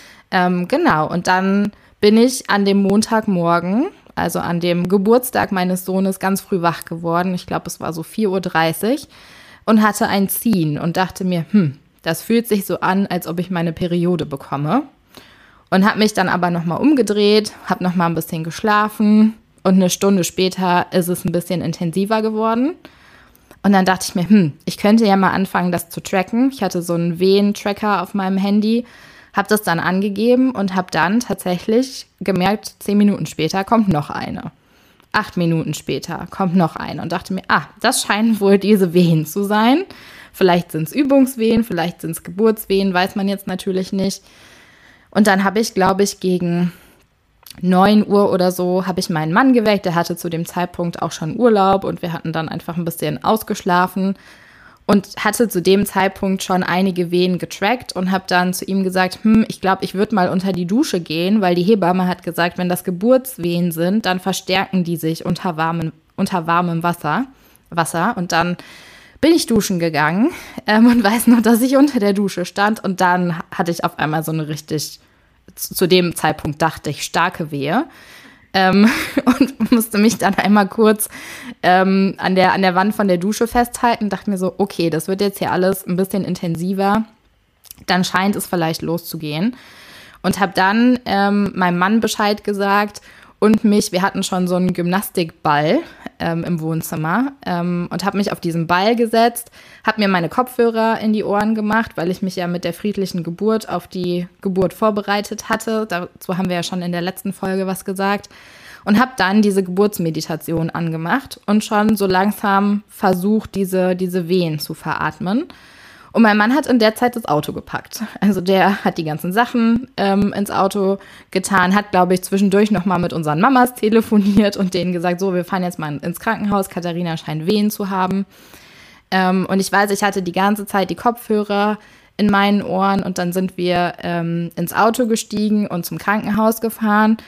Genau, und dann bin ich an dem Montagmorgen, also an dem Geburtstag meines Sohnes, ganz früh wach geworden. Ich glaube, es war so 4:30 Uhr. Und hatte ein Ziehen und dachte mir, das fühlt sich so an, als ob ich meine Periode bekomme. Und habe mich dann aber nochmal umgedreht, habe nochmal ein bisschen geschlafen und eine Stunde später ist es ein bisschen intensiver geworden. Und dann dachte ich mir, ich könnte ja mal anfangen, das zu tracken. Ich hatte so einen Wehentracker auf meinem Handy, habe das dann angegeben und habe dann tatsächlich gemerkt, 10 Minuten später kommt noch eine. 8 Minuten später kommt noch eine und dachte mir, das scheinen wohl diese Wehen zu sein. Vielleicht sind es Übungswehen, vielleicht sind es Geburtswehen, weiß man jetzt natürlich nicht. Und dann habe ich, glaube ich, gegen 9 Uhr oder so, habe ich meinen Mann geweckt. Der hatte zu dem Zeitpunkt auch schon Urlaub und wir hatten dann einfach ein bisschen ausgeschlafen und hatte zu dem Zeitpunkt schon einige Wehen getrackt und habe dann zu ihm gesagt, ich glaube, ich würde mal unter die Dusche gehen, weil die Hebamme hat gesagt, wenn das Geburtswehen sind, dann verstärken die sich unter warmem Wasser. Und dann bin ich duschen gegangen und weiß noch, dass ich unter der Dusche stand und dann hatte ich auf einmal so eine richtig, zu dem Zeitpunkt dachte ich, starke Wehe. Und musste mich dann einmal kurz an der Wand von der Dusche festhalten. Dachte mir so, okay, das wird jetzt hier alles ein bisschen intensiver. Dann scheint es vielleicht loszugehen. Und habe dann meinem Mann Bescheid gesagt und wir hatten schon so einen Gymnastikball im Wohnzimmer und habe mich auf diesen Ball gesetzt, habe mir meine Kopfhörer in die Ohren gemacht, weil ich mich ja mit der friedlichen Geburt auf die Geburt vorbereitet hatte. Dazu haben wir ja schon in der letzten Folge was gesagt. Und habe dann diese Geburtsmeditation angemacht und schon so langsam versucht, diese Wehen zu veratmen. Und mein Mann hat in der Zeit das Auto gepackt. Also der hat die ganzen Sachen ins Auto getan, hat, glaube ich, zwischendurch nochmal mit unseren Mamas telefoniert und denen gesagt, so, wir fahren jetzt mal ins Krankenhaus, Katharina scheint Wehen zu haben. Und ich weiß, ich hatte die ganze Zeit die Kopfhörer in meinen Ohren und dann sind wir ins Auto gestiegen und zum Krankenhaus gefahren.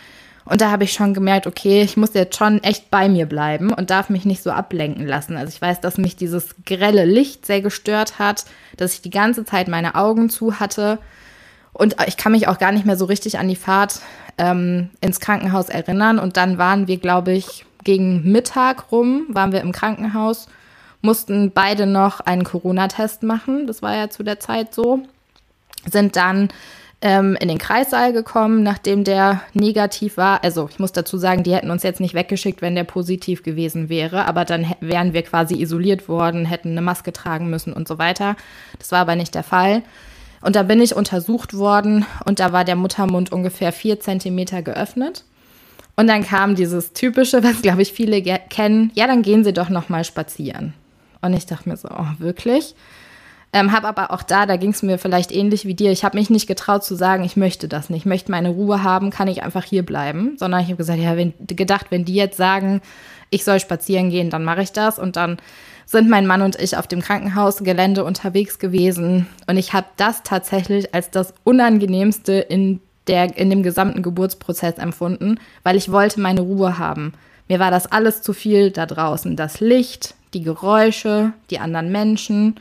Und da habe ich schon gemerkt, okay, ich muss jetzt schon echt bei mir bleiben und darf mich nicht so ablenken lassen. Also ich weiß, dass mich dieses grelle Licht sehr gestört hat, dass ich die ganze Zeit meine Augen zu hatte. Und ich kann mich auch gar nicht mehr so richtig an die Fahrt ins Krankenhaus erinnern. Und dann waren wir, glaube ich, gegen Mittag rum, waren wir im Krankenhaus, mussten beide noch einen Corona-Test machen. Das war ja zu der Zeit so. Sind dann in den Kreissaal gekommen, nachdem der negativ war. Also ich muss dazu sagen, die hätten uns jetzt nicht weggeschickt, wenn der positiv gewesen wäre. Aber dann wären wir quasi isoliert worden, hätten eine Maske tragen müssen und so weiter. Das war aber nicht der Fall. Und da bin ich untersucht worden und da war der Muttermund ungefähr 4 Zentimeter geöffnet. Und dann kam dieses Typische, was, glaube ich, viele kennen, ja, dann gehen Sie doch noch mal spazieren. Und ich dachte mir so, oh, wirklich? Habe aber auch da ging es mir vielleicht ähnlich wie dir. Ich habe mich nicht getraut zu sagen, ich möchte das nicht. Ich möchte meine Ruhe haben, kann ich einfach hier bleiben. Sondern ich habe gesagt, ja, wenn die jetzt sagen, ich soll spazieren gehen, dann mache ich das. Und dann sind mein Mann und ich auf dem Krankenhausgelände unterwegs gewesen. Und ich habe das tatsächlich als das Unangenehmste in dem gesamten Geburtsprozess empfunden, weil ich wollte meine Ruhe haben. Mir war das alles zu viel da draußen. Das Licht, die Geräusche, die anderen Menschen.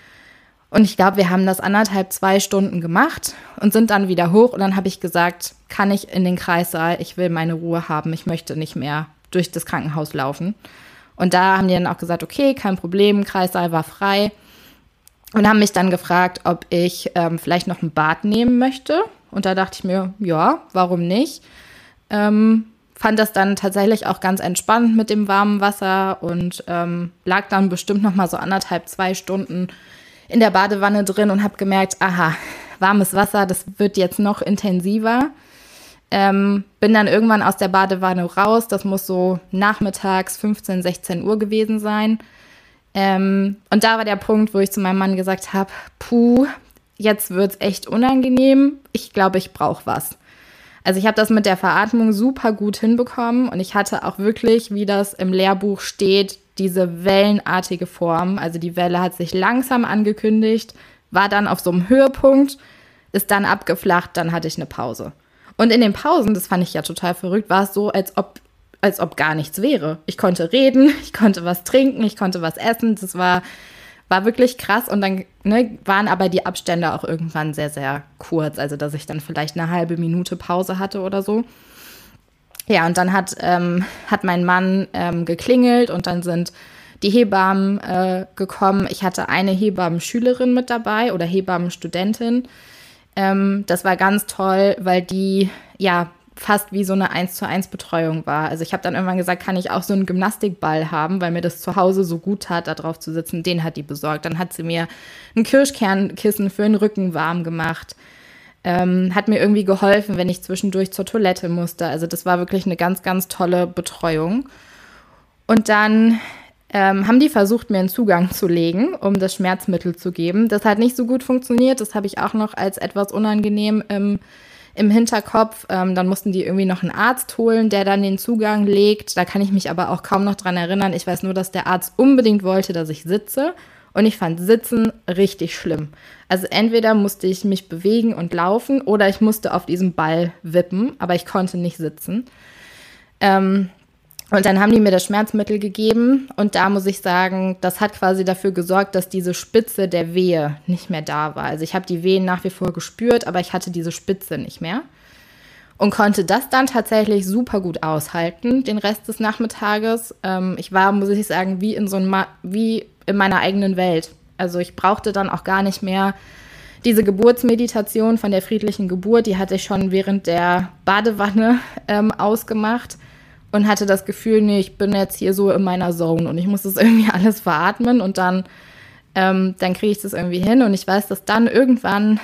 Und ich glaube, wir haben das 2 Stunden gemacht und sind dann wieder hoch. Und dann habe ich gesagt, kann ich in den Kreissaal? Ich will meine Ruhe haben. Ich möchte nicht mehr durch das Krankenhaus laufen. Und da haben die dann auch gesagt, okay, kein Problem, Kreissaal war frei. Und haben mich dann gefragt, ob ich vielleicht noch ein Bad nehmen möchte. Und da dachte ich mir, ja, warum nicht? Fand das dann tatsächlich auch ganz entspannt mit dem warmen Wasser und lag dann bestimmt noch mal so 2 Stunden in der Badewanne drin und habe gemerkt, aha, warmes Wasser, das wird jetzt noch intensiver. Bin dann irgendwann aus der Badewanne raus, das muss so nachmittags 15, 16 Uhr gewesen sein. Und da war der Punkt, wo ich zu meinem Mann gesagt habe, jetzt wird's echt unangenehm, ich glaube, ich brauche was. Also ich habe das mit der Veratmung super gut hinbekommen und ich hatte auch wirklich, wie das im Lehrbuch steht, diese wellenartige Form. Also die Welle hat sich langsam angekündigt, war dann auf so einem Höhepunkt, ist dann abgeflacht, dann hatte ich eine Pause. Und in den Pausen, das fand ich ja total verrückt, war es so, als ob gar nichts wäre. Ich konnte reden, ich konnte was trinken, ich konnte was essen. Das war wirklich krass. Und dann waren aber die Abstände auch irgendwann sehr, sehr kurz. Also dass ich dann vielleicht eine halbe Minute Pause hatte oder so. Ja, und dann hat mein Mann geklingelt und dann sind die Hebammen gekommen. Ich hatte eine Hebammenschülerin mit dabei oder Hebammenstudentin. Das war ganz toll, weil die ja fast wie so eine 1:1 Betreuung war. Also ich habe dann irgendwann gesagt, kann ich auch so einen Gymnastikball haben, weil mir das zu Hause so gut tat, da drauf zu sitzen. Den hat die besorgt. Dann hat sie mir ein Kirschkernkissen für den Rücken warm gemacht. Hat mir irgendwie geholfen, wenn ich zwischendurch zur Toilette musste. Also das war wirklich eine ganz, ganz tolle Betreuung. Und dann haben die versucht, mir einen Zugang zu legen, um das Schmerzmittel zu geben. Das hat nicht so gut funktioniert. Das habe ich auch noch als etwas unangenehm im Hinterkopf. Dann mussten die irgendwie noch einen Arzt holen, der dann den Zugang legt. Da kann ich mich aber auch kaum noch dran erinnern. Ich weiß nur, dass der Arzt unbedingt wollte, dass ich sitze. Und ich fand Sitzen richtig schlimm. Also entweder musste ich mich bewegen und laufen oder ich musste auf diesem Ball wippen, aber ich konnte nicht sitzen. Und dann haben die mir das Schmerzmittel gegeben und da muss ich sagen, das hat quasi dafür gesorgt, dass diese Spitze der Wehe nicht mehr da war. Also ich habe die Wehen nach wie vor gespürt, aber ich hatte diese Spitze nicht mehr. Und konnte das dann tatsächlich super gut aushalten, den Rest des Nachmittages. Ich war, muss ich sagen, wie in meiner eigenen Welt. Also ich brauchte dann auch gar nicht mehr diese Geburtsmeditation von der friedlichen Geburt. Die hatte ich schon während der Badewanne ausgemacht und hatte das Gefühl, nee, ich bin jetzt hier so in meiner Zone und ich muss das irgendwie alles veratmen und dann kriege ich das irgendwie hin. Und ich weiß, dass dann irgendwann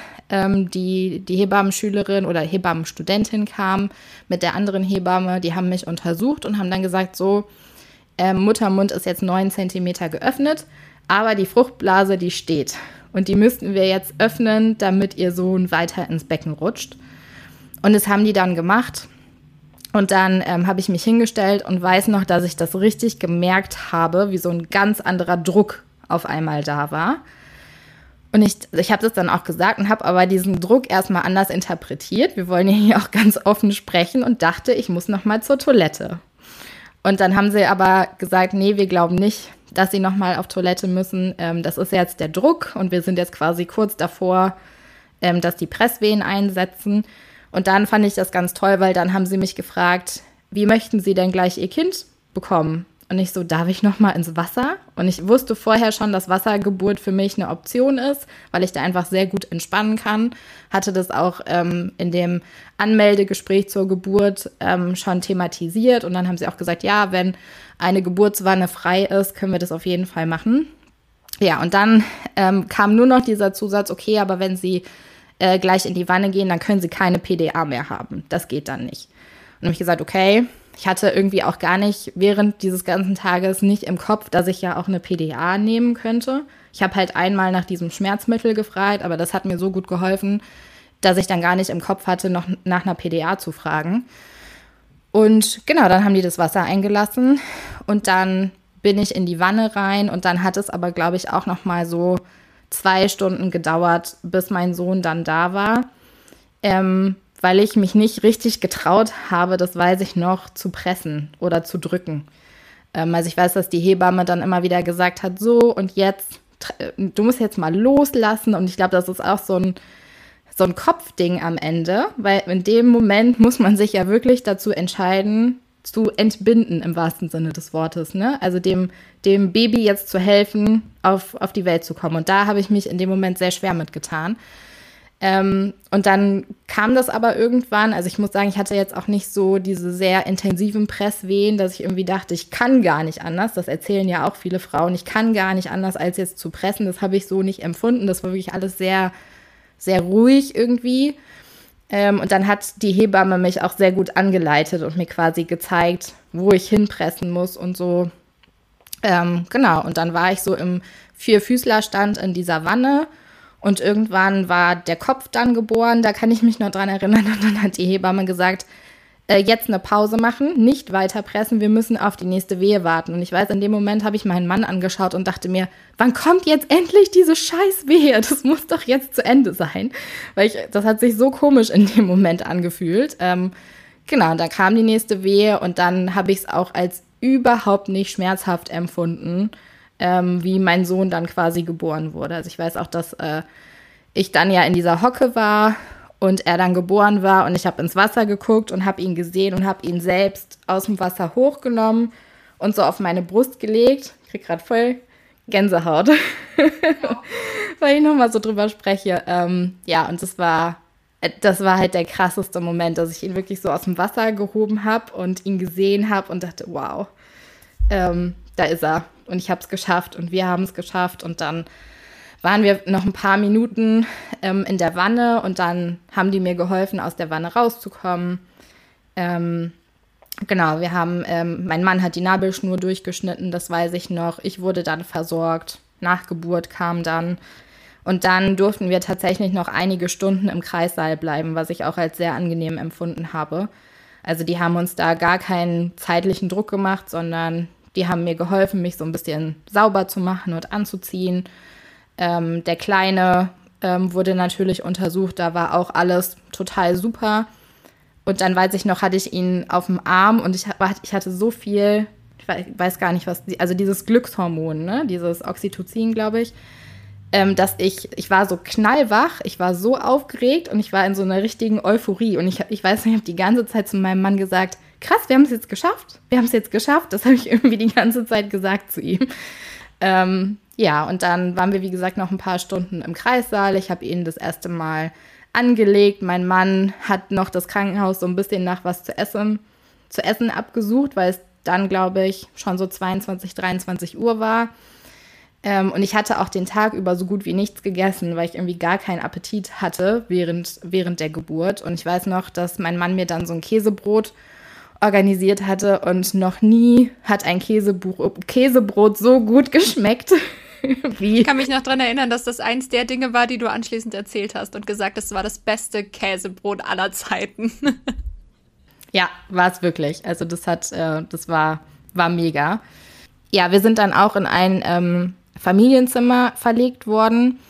die Hebammenschülerin oder Hebammenstudentin kam mit der anderen Hebamme, die haben mich untersucht und haben dann gesagt, so, Muttermund ist jetzt 9 Zentimeter geöffnet, aber die Fruchtblase, die steht. Und die müssten wir jetzt öffnen, damit ihr Sohn weiter ins Becken rutscht. Und das haben die dann gemacht. Und dann habe ich mich hingestellt und weiß noch, dass ich das richtig gemerkt habe, wie so ein ganz anderer Druck auf einmal da war. Und ich habe das dann auch gesagt und habe aber diesen Druck erstmal anders interpretiert. Wir wollen ja hier auch ganz offen sprechen und dachte, ich muss noch mal zur Toilette. Und dann haben sie aber gesagt, nee, wir glauben nicht, dass sie noch mal auf Toilette müssen. Das ist jetzt der Druck und wir sind jetzt quasi kurz davor, dass die Presswehen einsetzen. Und dann fand ich das ganz toll, weil dann haben sie mich gefragt, wie möchten Sie denn gleich Ihr Kind bekommen? Und ich so, darf ich noch mal ins Wasser? Und ich wusste vorher schon, dass Wassergeburt für mich eine Option ist, weil ich da einfach sehr gut entspannen kann. Hatte das auch in dem Anmeldegespräch zur Geburt schon thematisiert. Und dann haben sie auch gesagt, ja, wenn eine Geburtswanne frei ist, können wir das auf jeden Fall machen. Ja, und dann kam nur noch dieser Zusatz, okay, aber wenn Sie gleich in die Wanne gehen, dann können Sie keine PDA mehr haben. Das geht dann nicht. Und dann habe ich gesagt, okay. Ich hatte irgendwie auch gar nicht während dieses ganzen Tages nicht im Kopf, dass ich ja auch eine PDA nehmen könnte. Ich habe halt einmal nach diesem Schmerzmittel gefragt, aber das hat mir so gut geholfen, dass ich dann gar nicht im Kopf hatte, noch nach einer PDA zu fragen. Und genau, dann haben die das Wasser eingelassen und dann bin ich in die Wanne rein und dann hat es aber, glaube ich, auch noch mal so 2 Stunden gedauert, bis mein Sohn dann da war. Weil ich mich nicht richtig getraut habe, das weiß ich noch, zu pressen oder zu drücken. Also ich weiß, dass die Hebamme dann immer wieder gesagt hat, so und jetzt, du musst jetzt mal loslassen. Und ich glaube, das ist auch so ein Kopfding am Ende, weil in dem Moment muss man sich ja wirklich dazu entscheiden, zu entbinden im wahrsten Sinne des Wortes, ne? Also dem Baby jetzt zu helfen, auf die Welt zu kommen. Und da habe ich mich in dem Moment sehr schwer mitgetan. Und dann kam das aber irgendwann, also ich muss sagen, ich hatte jetzt auch nicht so diese sehr intensiven Presswehen, dass ich irgendwie dachte, ich kann gar nicht anders. Das erzählen ja auch viele Frauen. Ich kann gar nicht anders, als jetzt zu pressen. Das habe ich so nicht empfunden. Das war wirklich alles sehr, sehr ruhig irgendwie. Und dann hat die Hebamme mich auch sehr gut angeleitet und mir quasi gezeigt, wo ich hinpressen muss und so. Genau, und dann war ich so im Vierfüßlerstand in dieser Wanne. Und irgendwann war der Kopf dann geboren, da kann ich mich noch dran erinnern. Und dann hat die Hebamme gesagt, jetzt eine Pause machen, nicht weiter pressen, wir müssen auf die nächste Wehe warten. Und ich weiß, in dem Moment habe ich meinen Mann angeschaut und dachte mir, wann kommt jetzt endlich diese scheiß Wehe? Das muss doch jetzt zu Ende sein. Weil das hat sich so komisch in dem Moment angefühlt. Genau, da kam die nächste Wehe und dann habe ich es auch als überhaupt nicht schmerzhaft empfunden, wie mein Sohn dann quasi geboren wurde. Also ich weiß auch, dass ich dann ja in dieser Hocke war und er dann geboren war und ich habe ins Wasser geguckt und habe ihn gesehen und habe ihn selbst aus dem Wasser hochgenommen und so auf meine Brust gelegt. Ich krieg gerade voll Gänsehaut, weil ich nochmal so drüber spreche. Ja, und das war halt der krasseste Moment, dass ich ihn wirklich so aus dem Wasser gehoben habe und ihn gesehen habe und dachte, wow, da ist er. Und ich habe es geschafft und wir haben es geschafft. Und dann waren wir noch ein paar Minuten in der Wanne und dann haben die mir geholfen, aus der Wanne rauszukommen. Genau, mein Mann hat die Nabelschnur durchgeschnitten, das weiß ich noch. Ich wurde dann versorgt. Nachgeburt kam dann. Und dann durften wir tatsächlich noch einige Stunden im Kreissaal bleiben, was ich auch als sehr angenehm empfunden habe. Also die haben uns da gar keinen zeitlichen Druck gemacht, sondern die haben mir geholfen, mich so ein bisschen sauber zu machen und anzuziehen. Der Kleine wurde natürlich untersucht, da war auch alles total super. Und dann weiß ich noch, hatte ich ihn auf dem Arm und ich hatte so viel, ich weiß gar nicht was, also dieses Glückshormon, ne? Dieses Oxytocin, glaube ich, dass ich war so knallwach, ich war so aufgeregt und ich war in so einer richtigen Euphorie. Und ich weiß nicht, ich habe die ganze Zeit zu meinem Mann gesagt, krass, wir haben es jetzt geschafft. Wir haben es jetzt geschafft. Das habe ich irgendwie die ganze Zeit gesagt zu ihm. Ja, und dann waren wir, wie gesagt, noch ein paar Stunden im Kreissaal. Ich habe ihn das erste Mal angelegt. Mein Mann hat noch das Krankenhaus so ein bisschen nach was zu essen abgesucht, weil es dann, glaube ich, schon so 22, 23 Uhr war. Und ich hatte auch den Tag über so gut wie nichts gegessen, weil ich irgendwie gar keinen Appetit hatte während der Geburt. Und ich weiß noch, dass mein Mann mir dann so ein Käsebrot organisiert hatte und noch nie hat ein Käsebrot so gut geschmeckt wie. Ich kann mich noch daran erinnern, dass das eins der Dinge war, die du anschließend erzählt hast und gesagt hast, das war das beste Käsebrot aller Zeiten. Ja, war es wirklich. Also das war mega. Ja, wir sind dann auch in ein Familienzimmer verlegt worden.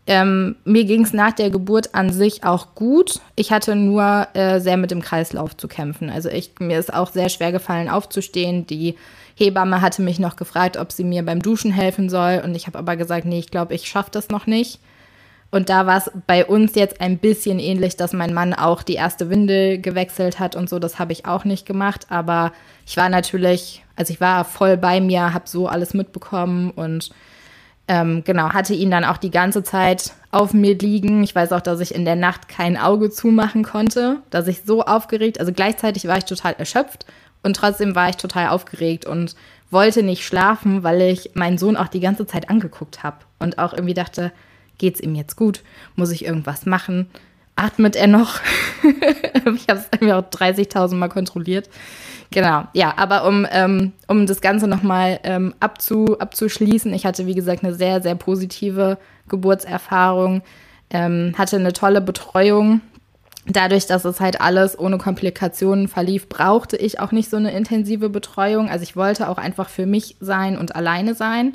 Mir ging es nach der Geburt an sich auch gut. Ich hatte nur sehr mit dem Kreislauf zu kämpfen. Also mir ist auch sehr schwer gefallen, aufzustehen. Die Hebamme hatte mich noch gefragt, ob sie mir beim Duschen helfen soll. Und ich habe aber gesagt, nee, ich glaube, ich schaffe das noch nicht. Und da war es bei uns jetzt ein bisschen ähnlich, dass mein Mann auch die erste Windel gewechselt hat und so. Das habe ich auch nicht gemacht. Aber ich war natürlich, also ich war voll bei mir, habe so alles mitbekommen und genau, hatte ihn dann auch die ganze Zeit auf mir liegen. Ich weiß auch, dass ich in der Nacht kein Auge zumachen konnte, dass ich so aufgeregt, also gleichzeitig war ich total erschöpft und trotzdem war ich total aufgeregt und wollte nicht schlafen, weil ich meinen Sohn auch die ganze Zeit angeguckt habe und auch irgendwie dachte, geht's ihm jetzt gut? Muss ich irgendwas machen? Atmet er noch? Ich habe es irgendwie auch 30.000 Mal kontrolliert. Genau, ja, aber um das Ganze nochmal abzuschließen, ich hatte, wie gesagt, eine sehr, sehr positive Geburtserfahrung, hatte eine tolle Betreuung. Dadurch, dass es halt alles ohne Komplikationen verlief, brauchte ich auch nicht so eine intensive Betreuung. Also ich wollte auch einfach für mich sein und alleine sein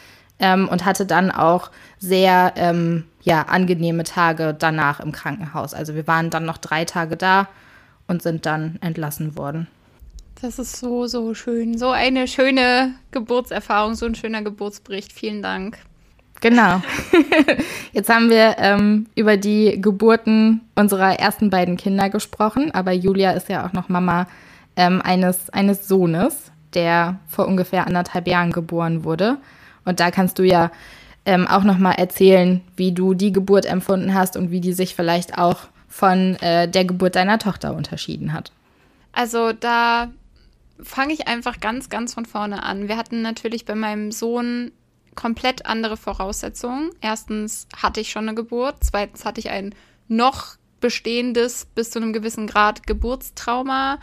und hatte dann auch sehr angenehme Tage danach im Krankenhaus. Also wir waren dann noch 3 Tage da und sind dann entlassen worden. Das ist so, so schön. So eine schöne Geburtserfahrung, so ein schöner Geburtsbericht. Vielen Dank. Genau. Jetzt haben wir über die Geburten unserer ersten beiden Kinder gesprochen, aber Julia ist ja auch noch Mama eines Sohnes, der vor ungefähr 1,5 Jahren geboren wurde. Und da kannst du ja auch noch mal erzählen, wie du die Geburt empfunden hast und wie die sich vielleicht auch von der Geburt deiner Tochter unterschieden hat. Also da fange ich einfach ganz, ganz von vorne an. Wir hatten natürlich bei meinem Sohn komplett andere Voraussetzungen. Erstens hatte ich schon eine Geburt. Zweitens hatte ich ein noch bestehendes, bis zu einem gewissen Grad Geburtstrauma.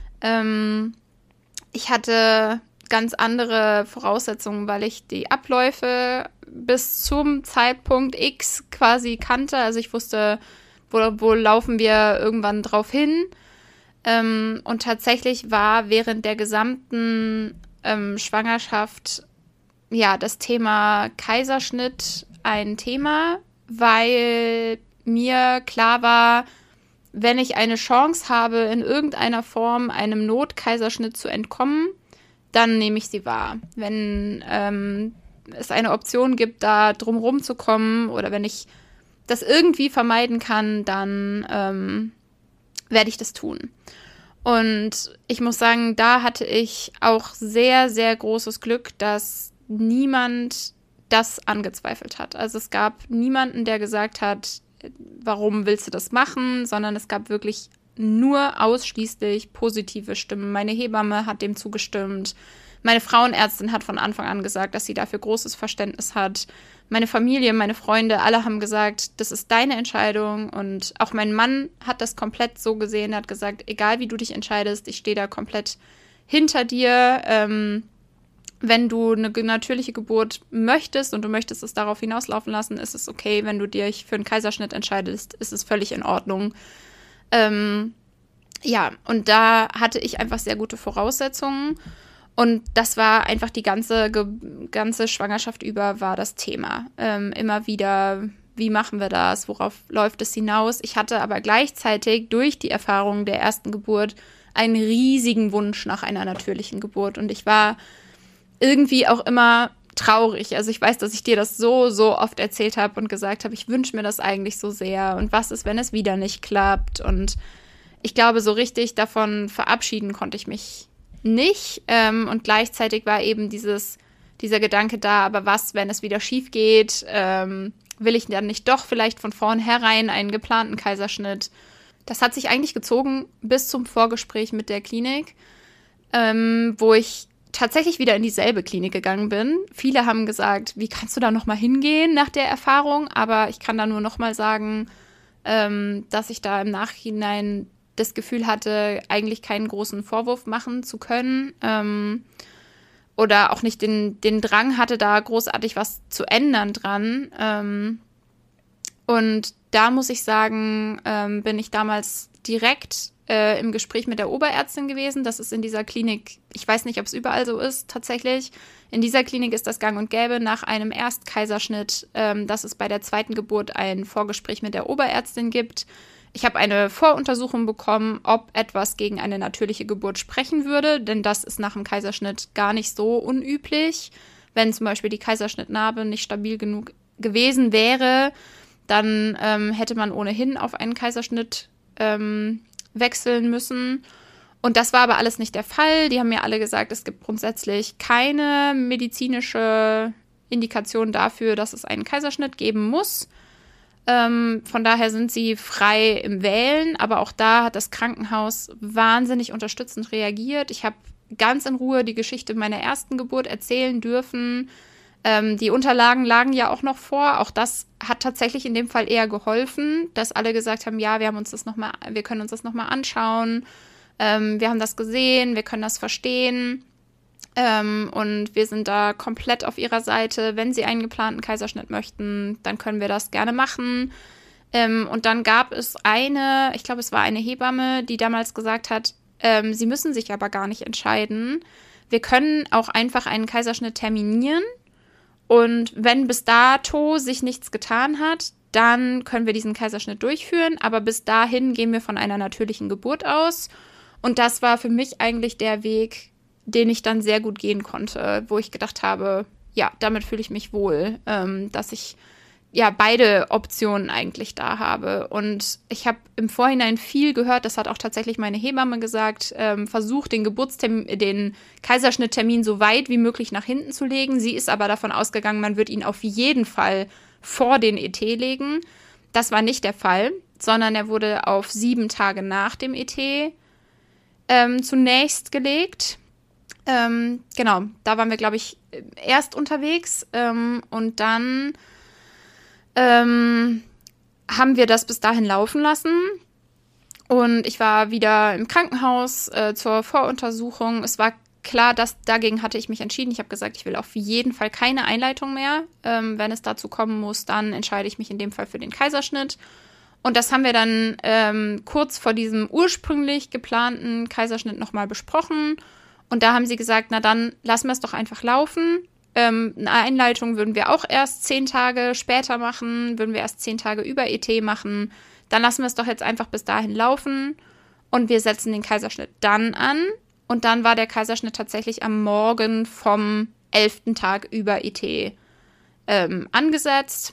Ich hatte ganz andere Voraussetzungen, weil ich die Abläufe bis zum Zeitpunkt X quasi kannte. Also ich wusste, wo laufen wir irgendwann drauf hin. Und tatsächlich war während der gesamten Schwangerschaft das Thema Kaiserschnitt ein Thema, weil mir klar war, wenn ich eine Chance habe, in irgendeiner Form einem Notkaiserschnitt zu entkommen, dann nehme ich sie wahr. Wenn es eine Option gibt, da drumherum zu kommen oder wenn ich das irgendwie vermeiden kann, dann werde ich das tun. Und ich muss sagen, da hatte ich auch sehr, sehr großes Glück, dass niemand das angezweifelt hat. Also es gab niemanden, der gesagt hat, warum willst du das machen, sondern es gab wirklich nur ausschließlich positive Stimmen. Meine Hebamme hat dem zugestimmt. Meine Frauenärztin hat von Anfang an gesagt, dass sie dafür großes Verständnis hat. Meine Familie, meine Freunde, alle haben gesagt, das ist deine Entscheidung. Und auch mein Mann hat das komplett so gesehen, hat gesagt, egal wie du dich entscheidest, ich stehe da komplett hinter dir. Wenn du eine natürliche Geburt möchtest und du möchtest es darauf hinauslaufen lassen, ist es okay. Wenn du dich für einen Kaiserschnitt entscheidest, ist es völlig in Ordnung. Und da hatte ich einfach sehr gute Voraussetzungen. Und das war einfach die ganze Schwangerschaft über war das Thema. Immer wieder, wie machen wir das? Worauf läuft es hinaus? Ich hatte aber gleichzeitig durch die Erfahrung der ersten Geburt einen riesigen Wunsch nach einer natürlichen Geburt. Und ich war irgendwie auch immer traurig. Also ich weiß, dass ich dir das so, so oft erzählt habe und gesagt habe, ich wünsche mir das eigentlich so sehr. Und was ist, wenn es wieder nicht klappt? Und ich glaube, so richtig davon verabschieden konnte ich mich nicht. Und gleichzeitig war eben dieser Gedanke da, aber was, wenn es wieder schief geht? Will ich dann nicht doch vielleicht von vornherein einen geplanten Kaiserschnitt? Das hat sich eigentlich gezogen bis zum Vorgespräch mit der Klinik, wo ich tatsächlich wieder in dieselbe Klinik gegangen bin. Viele haben gesagt, wie kannst du da nochmal hingehen nach der Erfahrung? Aber ich kann da nur nochmal sagen, dass ich da im Nachhinein das Gefühl hatte, eigentlich keinen großen Vorwurf machen zu können oder auch nicht den Drang hatte, da großartig was zu ändern dran. Und da muss ich sagen, bin ich damals direkt im Gespräch mit der Oberärztin gewesen. Das ist in dieser Klinik, ich weiß nicht, ob es überall so ist, tatsächlich. In dieser Klinik ist das gang und gäbe nach einem Erstkaiserschnitt, dass es bei der zweiten Geburt ein Vorgespräch mit der Oberärztin gibt. Ich habe eine Voruntersuchung bekommen, ob etwas gegen eine natürliche Geburt sprechen würde, denn das ist nach dem Kaiserschnitt gar nicht so unüblich. Wenn zum Beispiel die Kaiserschnittnarbe nicht stabil genug gewesen wäre, dann hätte man ohnehin auf einen Kaiserschnitt wechseln müssen. Und das war aber alles nicht der Fall. Die haben mir alle gesagt, es gibt grundsätzlich keine medizinische Indikation dafür, dass es einen Kaiserschnitt geben muss. Von daher sind sie frei im Wählen. Aber auch da hat das Krankenhaus wahnsinnig unterstützend reagiert. Ich habe ganz in Ruhe die Geschichte meiner ersten Geburt erzählen dürfen. Die Unterlagen lagen ja auch noch vor. Auch das hat tatsächlich in dem Fall eher geholfen, dass alle gesagt haben, ja, wir können uns das nochmal anschauen. Wir haben das gesehen, wir können das verstehen. Und wir sind da komplett auf ihrer Seite. Wenn sie einen geplanten Kaiserschnitt möchten, dann können wir das gerne machen. Und dann gab es ich glaube, es war eine Hebamme, die damals gesagt hat, sie müssen sich aber gar nicht entscheiden. Wir können auch einfach einen Kaiserschnitt terminieren. Und wenn bis dato sich nichts getan hat, dann können wir diesen Kaiserschnitt durchführen. Aber bis dahin gehen wir von einer natürlichen Geburt aus. Und das war für mich eigentlich der Weg, den ich dann sehr gut gehen konnte, wo ich gedacht habe, ja, damit fühle ich mich wohl, dass ich ja beide Optionen eigentlich da habe. Und ich habe im Vorhinein viel gehört, das hat auch tatsächlich meine Hebamme gesagt, versucht, den Kaiserschnitttermin so weit wie möglich nach hinten zu legen. Sie ist aber davon ausgegangen, man wird ihn auf jeden Fall vor den ET legen. Das war nicht der Fall, sondern er wurde auf 7 Tage nach dem ET zunächst gelegt. Genau, da waren wir, glaube ich, erst unterwegs und dann haben wir das bis dahin laufen lassen. Und ich war wieder im Krankenhaus zur Voruntersuchung. Es war klar, dass dagegen hatte ich mich entschieden. Ich habe gesagt, ich will auf jeden Fall keine Einleitung mehr. Wenn es dazu kommen muss, dann entscheide ich mich in dem Fall für den Kaiserschnitt. Und das haben wir dann kurz vor diesem ursprünglich geplanten Kaiserschnitt nochmal besprochen. Und da haben sie gesagt, na dann lassen wir es doch einfach laufen. Eine Einleitung würden wir auch erst 10 Tage später machen, würden wir erst 10 Tage über ET machen. Dann lassen wir es doch jetzt einfach bis dahin laufen und wir setzen den Kaiserschnitt dann an. Und dann war der Kaiserschnitt tatsächlich am Morgen vom 11. Tag über ET angesetzt.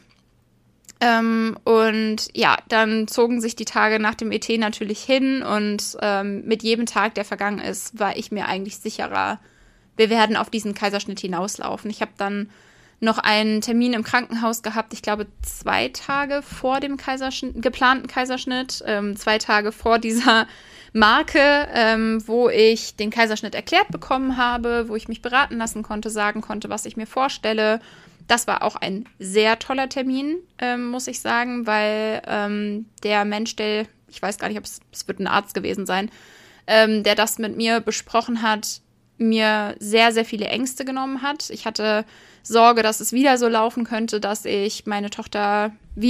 Und ja, dann zogen sich die Tage nach dem ET natürlich hin und mit jedem Tag, der vergangen ist, war ich mir eigentlich sicherer, wir werden auf diesen Kaiserschnitt hinauslaufen. Ich habe dann noch einen Termin im Krankenhaus gehabt, ich glaube 2 Tage vor dem geplanten Kaiserschnitt, 2 Tage vor dieser Marke, wo ich den Kaiserschnitt erklärt bekommen habe, wo ich mich beraten lassen konnte, sagen konnte, was ich mir vorstelle. Das war auch ein sehr toller Termin, muss ich sagen, weil der Mensch, ich weiß gar nicht, es wird ein Arzt gewesen sein, der das mit mir besprochen hat, mir sehr, sehr viele Ängste genommen hat. Ich hatte Sorge, dass es wieder so laufen könnte, dass ich meine Tochter,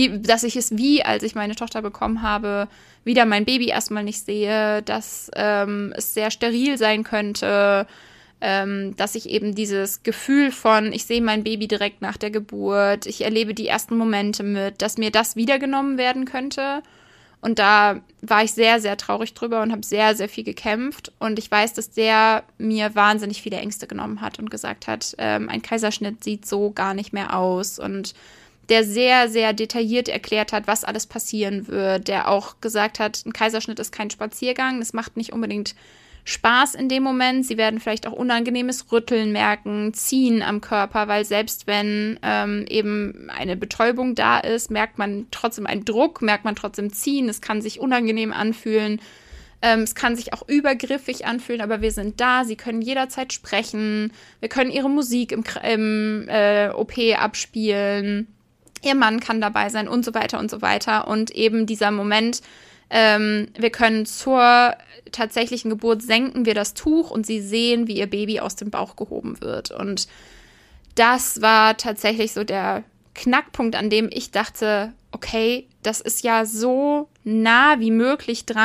als ich meine Tochter bekommen habe, wieder mein Baby erstmal nicht sehe, dass es sehr steril sein könnte, dass ich eben dieses Gefühl von, ich sehe mein Baby direkt nach der Geburt, ich erlebe die ersten Momente mit, dass mir das wiedergenommen werden könnte. Und da war ich sehr, sehr traurig drüber und habe sehr, sehr viel gekämpft. Und ich weiß, dass der mir wahnsinnig viele Ängste genommen hat und gesagt hat, ein Kaiserschnitt sieht so gar nicht mehr aus. Und der sehr, sehr detailliert erklärt hat, was alles passieren wird. Der auch gesagt hat, ein Kaiserschnitt ist kein Spaziergang. Das macht nicht unbedingt Spaß in dem Moment. Sie werden vielleicht auch unangenehmes Rütteln merken, Ziehen am Körper, weil selbst wenn eben eine Betäubung da ist, merkt man trotzdem einen Druck, merkt man trotzdem Ziehen. Es kann sich unangenehm anfühlen. Es kann sich auch übergriffig anfühlen, aber wir sind da. Sie können jederzeit sprechen. Wir können ihre Musik im OP abspielen. Ihr Mann kann dabei sein und so weiter und so weiter. Und eben dieser Moment, wir können zur tatsächlichen Geburt senken wir das Tuch und sie sehen, wie ihr Baby aus dem Bauch gehoben wird. Und das war tatsächlich so der Knackpunkt, an dem ich dachte, okay, das ist ja so nah wie möglich dran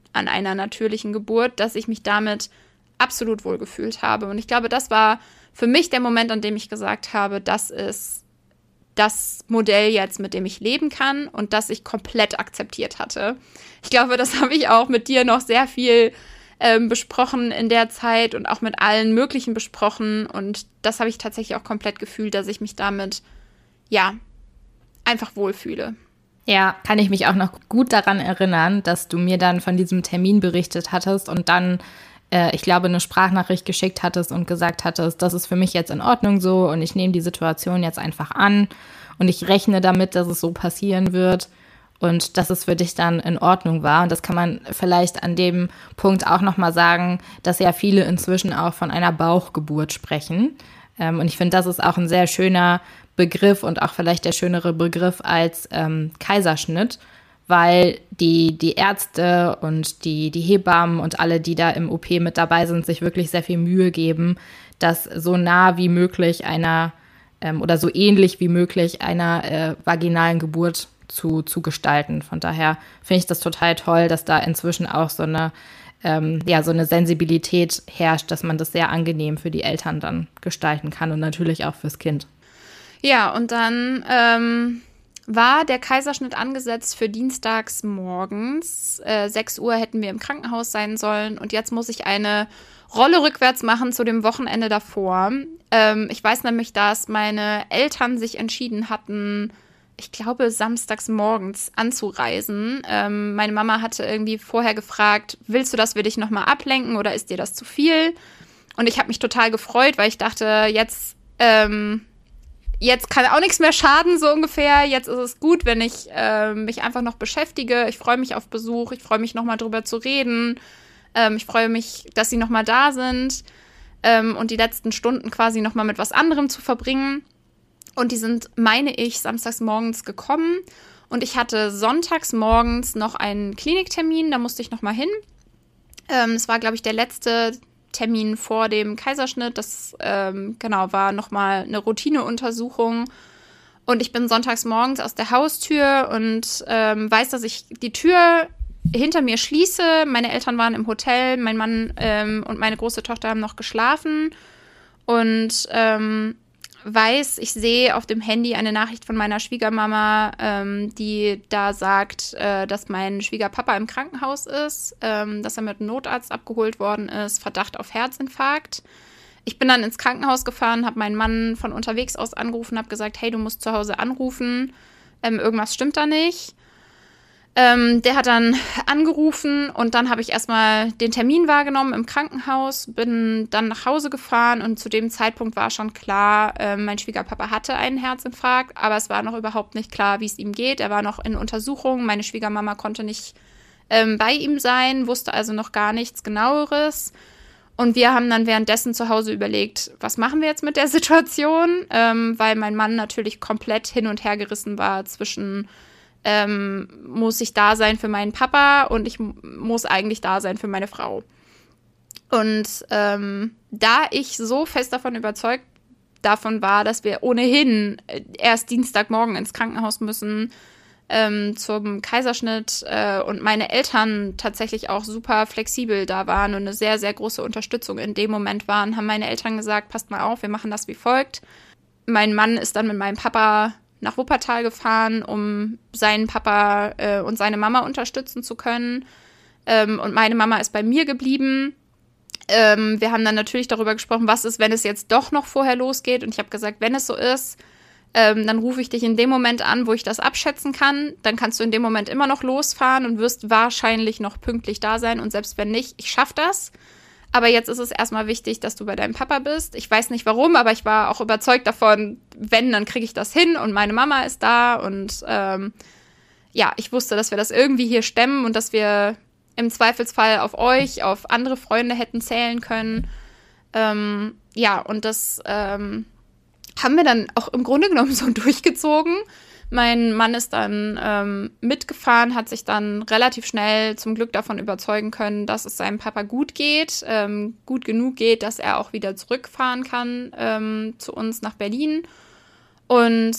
an einer natürlichen Geburt, dass ich mich damit absolut wohlgefühlt habe. Und ich glaube, das war für mich der Moment, an dem ich gesagt habe, das ist das Modell jetzt, mit dem ich leben kann und das ich komplett akzeptiert hatte. Ich glaube, das habe ich auch mit dir noch sehr viel besprochen in der Zeit und auch mit allen möglichen besprochen. Und das habe ich tatsächlich auch komplett gefühlt, dass ich mich damit, ja, einfach wohlfühle. Ja, kann ich mich auch noch gut daran erinnern, dass du mir dann von diesem Termin berichtet hattest und dann, ich glaube, eine Sprachnachricht geschickt hattest und gesagt hattest, das ist für mich jetzt in Ordnung so und ich nehme die Situation jetzt einfach an und ich rechne damit, dass es so passieren wird und dass es für dich dann in Ordnung war. Und das kann man vielleicht an dem Punkt auch nochmal sagen, dass ja viele inzwischen auch von einer Bauchgeburt sprechen. Und ich finde, das ist auch ein sehr schöner Begriff und auch vielleicht der schönere Begriff als Kaiserschnitt, weil die Ärzte und die Hebammen und alle, die da im OP mit dabei sind, sich wirklich sehr viel Mühe geben, das so nah wie möglich einer oder so ähnlich wie möglich einer vaginalen Geburt zu gestalten. Von daher finde ich das total toll, dass da inzwischen auch so eine Sensibilität herrscht, dass man das sehr angenehm für die Eltern dann gestalten kann und natürlich auch fürs Kind. Ja, und dann war der Kaiserschnitt angesetzt für dienstags morgens. 6 Uhr hätten wir im Krankenhaus sein sollen. Und jetzt muss ich eine Rolle rückwärts machen zu dem Wochenende davor. Ich weiß nämlich, dass meine Eltern sich entschieden hatten, ich glaube, samstags morgens anzureisen. Meine Mama hatte irgendwie vorher gefragt, willst du, dass wir dich nochmal ablenken oder ist dir das zu viel? Und ich habe mich total gefreut, weil ich dachte, jetzt kann auch nichts mehr schaden, so ungefähr. Jetzt ist es gut, wenn ich mich einfach noch beschäftige. Ich freue mich auf Besuch. Ich freue mich, nochmal drüber zu reden. Ich freue mich, dass sie nochmal da sind und die letzten Stunden quasi nochmal mit was anderem zu verbringen. Und die sind, meine ich, samstags morgens gekommen. Und ich hatte sonntags morgens noch einen Kliniktermin. Da musste ich nochmal hin. Es war, glaube ich, der letzte Termin vor dem Kaiserschnitt. Das war nochmal eine Routineuntersuchung. Und ich bin sonntags morgens aus der Haustür und weiß, dass ich die Tür hinter mir schließe. Meine Eltern waren im Hotel, mein Mann und meine große Tochter haben noch geschlafen. Und weiß, ich sehe auf dem Handy eine Nachricht von meiner Schwiegermama, die da sagt, dass mein Schwiegerpapa im Krankenhaus ist, dass er mit einem Notarzt abgeholt worden ist, Verdacht auf Herzinfarkt. Ich bin dann ins Krankenhaus gefahren, habe meinen Mann von unterwegs aus angerufen, habe gesagt, hey, du musst zu Hause anrufen, irgendwas stimmt da nicht. Der hat dann angerufen und dann habe ich erstmal den Termin wahrgenommen im Krankenhaus, bin dann nach Hause gefahren und zu dem Zeitpunkt war schon klar, mein Schwiegerpapa hatte einen Herzinfarkt, aber es war noch überhaupt nicht klar, wie es ihm geht. Er war noch in Untersuchung, meine Schwiegermama konnte nicht bei ihm sein, wusste also noch gar nichts Genaueres. Und wir haben dann währenddessen zu Hause überlegt, was machen wir jetzt mit der Situation, weil mein Mann natürlich komplett hin und her gerissen war zwischen muss ich da sein für meinen Papa und ich muss eigentlich da sein für meine Frau. Und da ich so fest davon überzeugt war, dass wir ohnehin erst Dienstagmorgen ins Krankenhaus müssen zum Kaiserschnitt und meine Eltern tatsächlich auch super flexibel da waren und eine sehr, sehr große Unterstützung in dem Moment waren, haben meine Eltern gesagt, passt mal auf, wir machen das wie folgt. Mein Mann ist dann mit meinem Papa nach Wuppertal gefahren, um seinen Papa und seine Mama unterstützen zu können. Und meine Mama ist bei mir geblieben. Wir haben dann natürlich darüber gesprochen, was ist, wenn es jetzt doch noch vorher losgeht. Und ich habe gesagt, wenn es so ist, dann rufe ich dich in dem Moment an, wo ich das abschätzen kann. Dann kannst du in dem Moment immer noch losfahren und wirst wahrscheinlich noch pünktlich da sein. Und selbst wenn nicht, ich schaffe das. Aber jetzt ist es erstmal wichtig, dass du bei deinem Papa bist. Ich weiß nicht warum, aber ich war auch überzeugt davon, wenn, dann kriege ich das hin und meine Mama ist da. Und ich wusste, dass wir das irgendwie hier stemmen und dass wir im Zweifelsfall auf euch, auf andere Freunde hätten zählen können. Und das haben wir dann auch im Grunde genommen so durchgezogen. Mein Mann ist dann mitgefahren, hat sich dann relativ schnell zum Glück davon überzeugen können, dass es seinem Papa gut geht, gut genug geht, dass er auch wieder zurückfahren kann zu uns nach Berlin. Und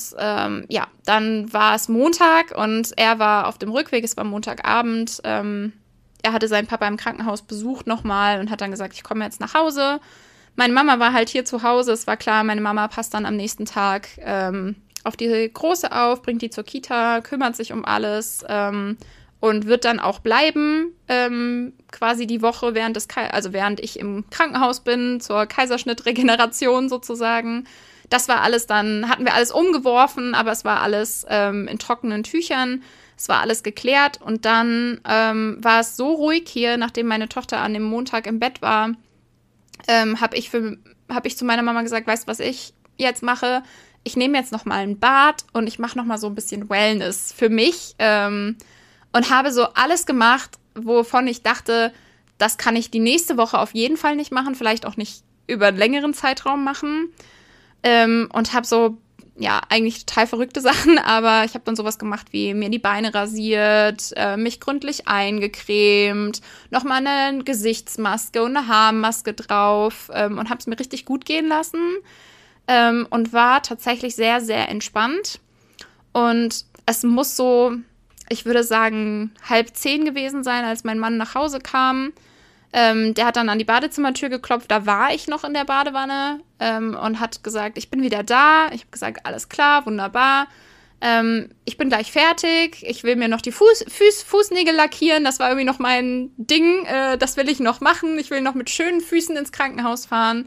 dann war es Montag und er war auf dem Rückweg, es war Montagabend. er hatte seinen Papa im Krankenhaus besucht nochmal und hat dann gesagt, ich komme jetzt nach Hause. Meine Mama war halt hier zu Hause. Es war klar, meine Mama passt dann am nächsten Tag auf die Große auf, bringt die zur Kita, kümmert sich um alles und wird dann auch bleiben, quasi die Woche, während ich im Krankenhaus bin, zur Kaiserschnittregeneration sozusagen. Das war alles dann, hatten wir alles umgeworfen, aber es war alles in trockenen Tüchern. Es war alles geklärt und dann war es so ruhig hier, nachdem meine Tochter an dem Montag im Bett war, habe ich zu meiner Mama gesagt, weißt du, was ich jetzt mache? Ich nehme jetzt noch mal ein Bad und ich mache noch mal so ein bisschen Wellness für mich und habe so alles gemacht, wovon ich dachte, das kann ich die nächste Woche auf jeden Fall nicht machen, vielleicht auch nicht über einen längeren Zeitraum machen und habe so, ja, eigentlich total verrückte Sachen, aber ich habe dann sowas gemacht wie mir die Beine rasiert, mich gründlich eingecremt, nochmal eine Gesichtsmaske und eine Haarmaske drauf und habe es mir richtig gut gehen lassen und war tatsächlich sehr, sehr entspannt. Und es muss so, ich würde sagen, 9:30 gewesen sein, als mein Mann nach Hause kam. Der hat dann an die Badezimmertür geklopft, da war ich noch in der Badewanne und hat gesagt, ich bin wieder da. Ich habe gesagt, alles klar, wunderbar. Ich bin gleich fertig. Ich will mir noch die Fußnägel lackieren. Das war irgendwie noch mein Ding. Das will ich noch machen. Ich will noch mit schönen Füßen ins Krankenhaus fahren.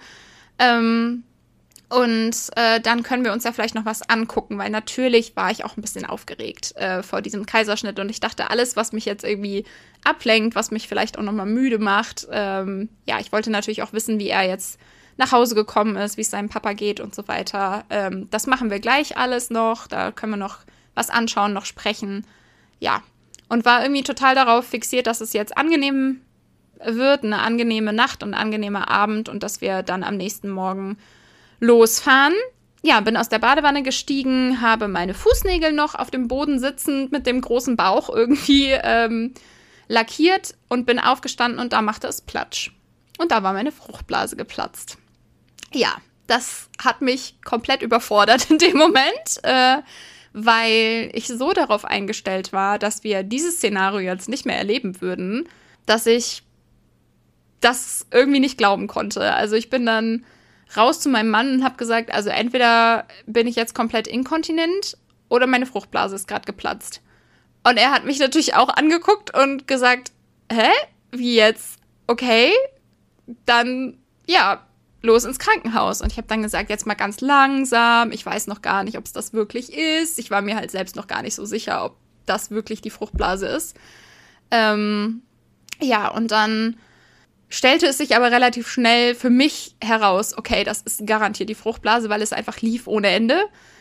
Und dann können wir uns ja vielleicht noch was angucken, weil natürlich war ich auch ein bisschen aufgeregt vor diesem Kaiserschnitt und ich dachte, alles, was mich jetzt irgendwie ablenkt, was mich vielleicht auch nochmal müde macht, ja, ich wollte natürlich auch wissen, wie er jetzt nach Hause gekommen ist, wie es seinem Papa geht und so weiter. Das machen wir gleich alles noch, da können wir noch was anschauen, noch sprechen, ja. Und war irgendwie total darauf fixiert, dass es jetzt angenehm wird, eine angenehme Nacht und ein angenehmer Abend und dass wir dann am nächsten Morgen losfahren. Ja, bin aus der Badewanne gestiegen, habe meine Fußnägel noch auf dem Boden sitzend mit dem großen Bauch irgendwie lackiert und bin aufgestanden und da machte es Platsch. Und da war meine Fruchtblase geplatzt. Ja, das hat mich komplett überfordert in dem Moment, weil ich so darauf eingestellt war, dass wir dieses Szenario jetzt nicht mehr erleben würden, dass ich das irgendwie nicht glauben konnte. Also ich bin dann raus zu meinem Mann und habe gesagt, also entweder bin ich jetzt komplett inkontinent oder meine Fruchtblase ist gerade geplatzt. Und er hat mich natürlich auch angeguckt und gesagt, hä? Wie jetzt? Okay, dann, ja, los ins Krankenhaus. Und ich habe dann gesagt, jetzt mal ganz langsam, ich weiß noch gar nicht, ob es das wirklich ist. Ich war mir halt selbst noch gar nicht so sicher, ob das wirklich die Fruchtblase ist. Ja, und dann stellte es sich aber relativ schnell für mich heraus, okay, das ist garantiert die Fruchtblase, weil es einfach lief ohne Ende.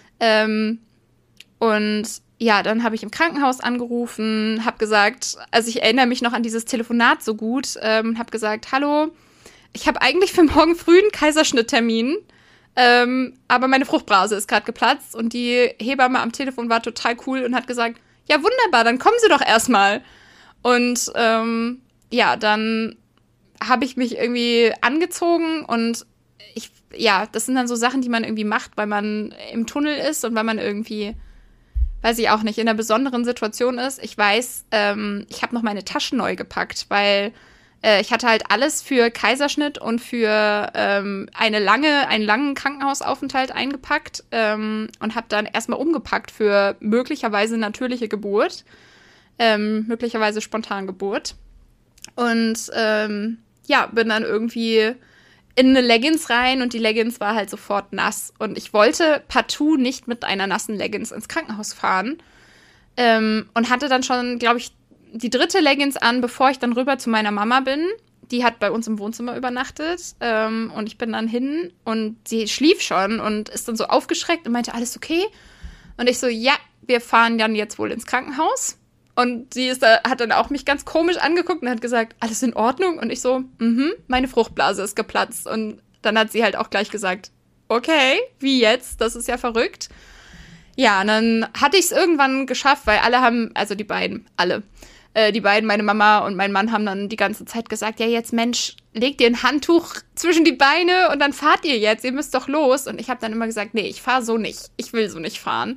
Und ja, dann habe ich im Krankenhaus angerufen, habe gesagt, also ich erinnere mich noch an dieses Telefonat so gut, habe gesagt, hallo, ich habe eigentlich für morgen früh einen Kaiserschnitttermin, aber meine Fruchtblase ist gerade geplatzt und die Hebamme am Telefon war total cool und hat gesagt, ja wunderbar, dann kommen Sie doch erstmal. Und ja, dann habe ich mich irgendwie angezogen und das sind dann so Sachen, die man irgendwie macht, weil man im Tunnel ist und weil man irgendwie, weiß ich auch nicht, in einer besonderen Situation ist. Ich weiß, ich habe noch meine Taschen neu gepackt, weil ich hatte halt alles für Kaiserschnitt und für einen langen Krankenhausaufenthalt eingepackt und habe dann erstmal umgepackt für möglicherweise natürliche Geburt, möglicherweise Spontangeburt. Und bin dann irgendwie in eine Leggings rein und die Leggings war halt sofort nass. Und ich wollte partout nicht mit einer nassen Leggings ins Krankenhaus fahren. Und hatte dann schon, glaube ich, die 3. Leggings an, bevor ich dann rüber zu meiner Mama bin. Die hat bei uns im Wohnzimmer übernachtet. Und ich bin dann hin und sie schlief schon und ist dann so aufgeschreckt und meinte, alles okay? Und ich so, ja, wir fahren dann jetzt wohl ins Krankenhaus. Und sie hat dann auch mich ganz komisch angeguckt und hat gesagt, alles in Ordnung? Und ich so, meine Fruchtblase ist geplatzt. Und dann hat sie halt auch gleich gesagt, okay, wie jetzt? Das ist ja verrückt. Ja, und dann hatte ich es irgendwann geschafft, weil die beiden, meine Mama und mein Mann haben dann die ganze Zeit gesagt, ja jetzt Mensch, legt ihr ein Handtuch zwischen die Beine und dann fahrt ihr jetzt, ihr müsst doch los. Und ich habe dann immer gesagt, nee, ich fahre so nicht, ich will so nicht fahren.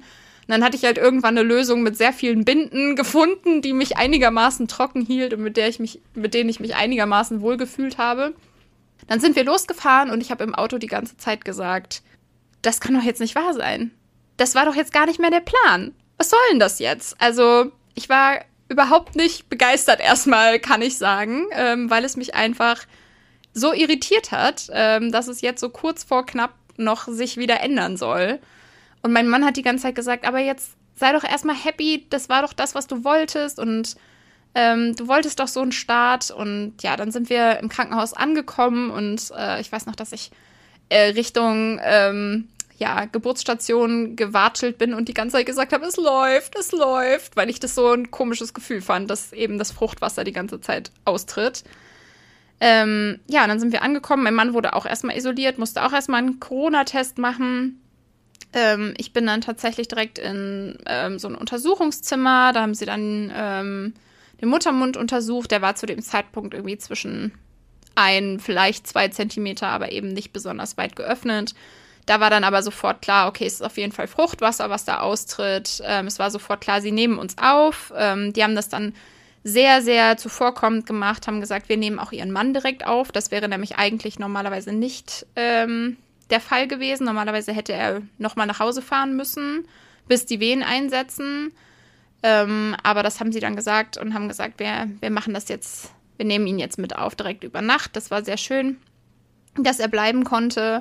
dann hatte ich halt irgendwann eine Lösung mit sehr vielen Binden gefunden, die mich einigermaßen trocken hielt und mit denen ich mich einigermaßen wohlgefühlt habe. Dann sind wir losgefahren und ich habe im Auto die ganze Zeit gesagt, das kann doch jetzt nicht wahr sein. Das war doch jetzt gar nicht mehr der Plan. Was soll denn das jetzt? Also ich war überhaupt nicht begeistert erstmal, kann ich sagen, weil es mich einfach so irritiert hat, dass es jetzt so kurz vor knapp noch sich wieder ändern soll. Und mein Mann hat die ganze Zeit gesagt, aber jetzt sei doch erstmal happy, das war doch das, was du wolltest und du wolltest doch so einen Start. Und ja, dann sind wir im Krankenhaus angekommen und ich weiß noch, dass ich Richtung Geburtsstation gewatschelt bin und die ganze Zeit gesagt habe, es läuft, weil ich das so ein komisches Gefühl fand, dass eben das Fruchtwasser die ganze Zeit austritt. Und dann sind wir angekommen. Mein Mann wurde auch erstmal isoliert, musste auch erstmal einen Corona-Test machen. Ich bin dann tatsächlich direkt in so ein Untersuchungszimmer. Da haben sie dann den Muttermund untersucht. Der war zu dem Zeitpunkt irgendwie zwischen 1, vielleicht 2 Zentimeter, aber eben nicht besonders weit geöffnet. Da war dann aber sofort klar, okay, es ist auf jeden Fall Fruchtwasser, was da austritt. Es war sofort klar, sie nehmen uns auf. Die haben das dann sehr, sehr zuvorkommend gemacht, haben gesagt, wir nehmen auch ihren Mann direkt auf. Das wäre nämlich eigentlich normalerweise nicht der Fall gewesen. Normalerweise hätte er nochmal nach Hause fahren müssen, bis die Wehen einsetzen. Aber das haben sie dann gesagt und haben gesagt, wir machen das jetzt, wir nehmen ihn jetzt mit auf, direkt über Nacht. Das war sehr schön, dass er bleiben konnte.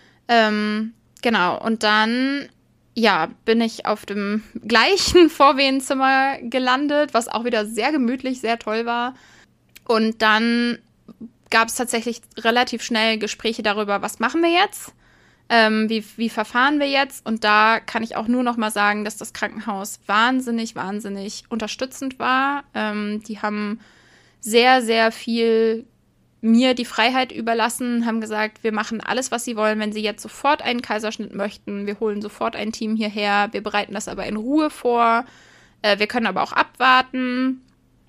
Genau, und dann, bin ich auf dem gleichen Vorwehenzimmer gelandet, was auch wieder sehr gemütlich, sehr toll war. Und dann gab es tatsächlich relativ schnell Gespräche darüber, was machen wir jetzt? Wie verfahren wir jetzt? Und da kann ich auch nur noch mal sagen, dass das Krankenhaus wahnsinnig, wahnsinnig unterstützend war. Die haben sehr, sehr viel mir die Freiheit überlassen, haben gesagt, wir machen alles, was sie wollen, wenn sie jetzt sofort einen Kaiserschnitt möchten. Wir holen sofort ein Team hierher. Wir bereiten das aber in Ruhe vor. Wir können aber auch abwarten.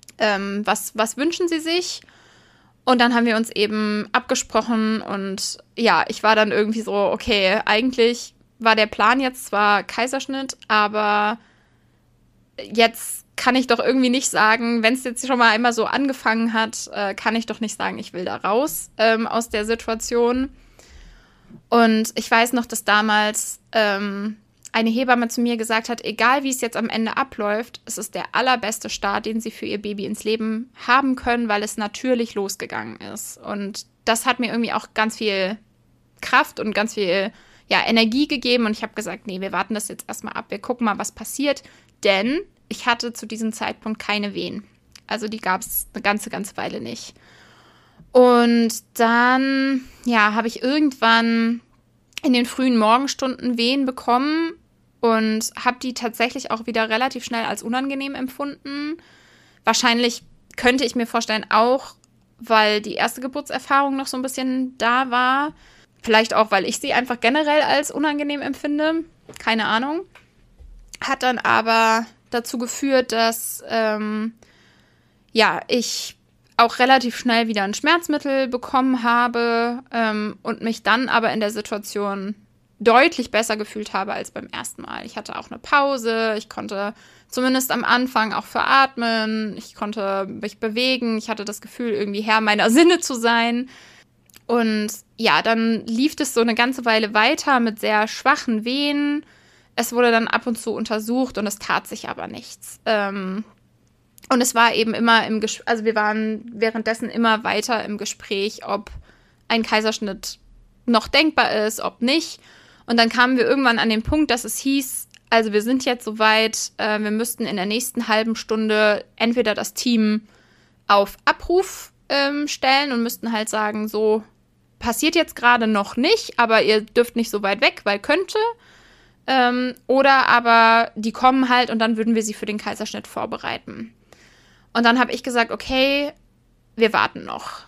Was wünschen sie sich? Und dann haben wir uns eben abgesprochen und ja, ich war dann irgendwie so, okay, eigentlich war der Plan jetzt zwar Kaiserschnitt, aber jetzt kann ich doch irgendwie nicht sagen, wenn es jetzt schon mal einmal so angefangen hat, kann ich doch nicht sagen, ich will da raus aus der Situation. Und ich weiß noch, dass damals eine Hebamme zu mir gesagt hat, egal wie es jetzt am Ende abläuft, es ist der allerbeste Start, den sie für ihr Baby ins Leben haben können, weil es natürlich losgegangen ist. Und das hat mir irgendwie auch ganz viel Kraft und ganz viel Energie gegeben. Und ich habe gesagt, nee, wir warten das jetzt erstmal ab, wir gucken mal, was passiert. Denn ich hatte zu diesem Zeitpunkt keine Wehen. Also die gab es eine ganze Weile nicht. Und dann, habe ich irgendwann in den frühen Morgenstunden Wehen bekommen und habe die tatsächlich auch wieder relativ schnell als unangenehm empfunden. Wahrscheinlich könnte ich mir vorstellen, auch weil die erste Geburtserfahrung noch so ein bisschen da war. Vielleicht auch, weil ich sie einfach generell als unangenehm empfinde. Keine Ahnung. Hat dann aber dazu geführt, dass ich auch relativ schnell wieder ein Schmerzmittel bekommen habe und mich dann aber in der Situation deutlich besser gefühlt habe als beim ersten Mal. Ich hatte auch eine Pause, ich konnte zumindest am Anfang auch veratmen, ich konnte mich bewegen, ich hatte das Gefühl, irgendwie Herr meiner Sinne zu sein. Und ja, dann lief es so eine ganze Weile weiter mit sehr schwachen Wehen. Es wurde dann ab und zu untersucht und es tat sich aber nichts. Und es war eben immer wir waren währenddessen immer weiter im Gespräch, ob ein Kaiserschnitt noch denkbar ist, ob nicht. Und dann kamen wir irgendwann an den Punkt, dass es hieß, also wir sind jetzt soweit, wir müssten in der nächsten halben Stunde entweder das Team auf Abruf stellen und müssten halt sagen, so passiert jetzt gerade noch nicht, aber ihr dürft nicht so weit weg, weil könnte. Oder aber die kommen halt und dann würden wir sie für den Kaiserschnitt vorbereiten. Und dann habe ich gesagt, okay, wir warten noch.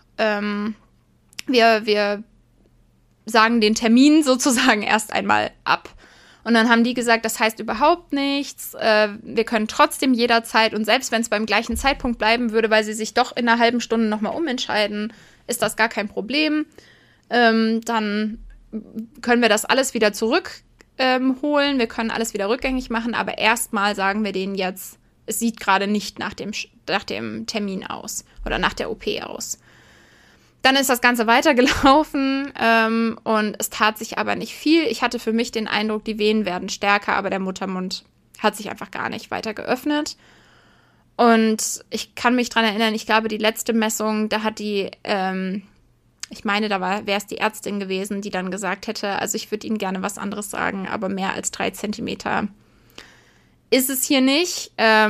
Wir sagen den Termin sozusagen erst einmal ab. Und dann haben die gesagt, das heißt überhaupt nichts. Wir können trotzdem jederzeit und selbst wenn es beim gleichen Zeitpunkt bleiben würde, weil sie sich doch in einer halben Stunde nochmal umentscheiden, ist das gar kein Problem. Dann können wir das alles wieder zurückdrehen holen, wir können alles wieder rückgängig machen, aber erstmal sagen wir denen jetzt, es sieht gerade nicht nach dem Termin aus oder nach der OP aus. Dann ist das Ganze weitergelaufen und es tat sich aber nicht viel. Ich hatte für mich den Eindruck, die Venen werden stärker, aber der Muttermund hat sich einfach gar nicht weiter geöffnet. Und ich kann mich dran erinnern, ich glaube, die letzte Messung, da hat die, ich meine, wäre es die Ärztin gewesen, die dann gesagt hätte, also ich würde Ihnen gerne was anderes sagen, aber mehr als 3 Zentimeter ist es hier nicht.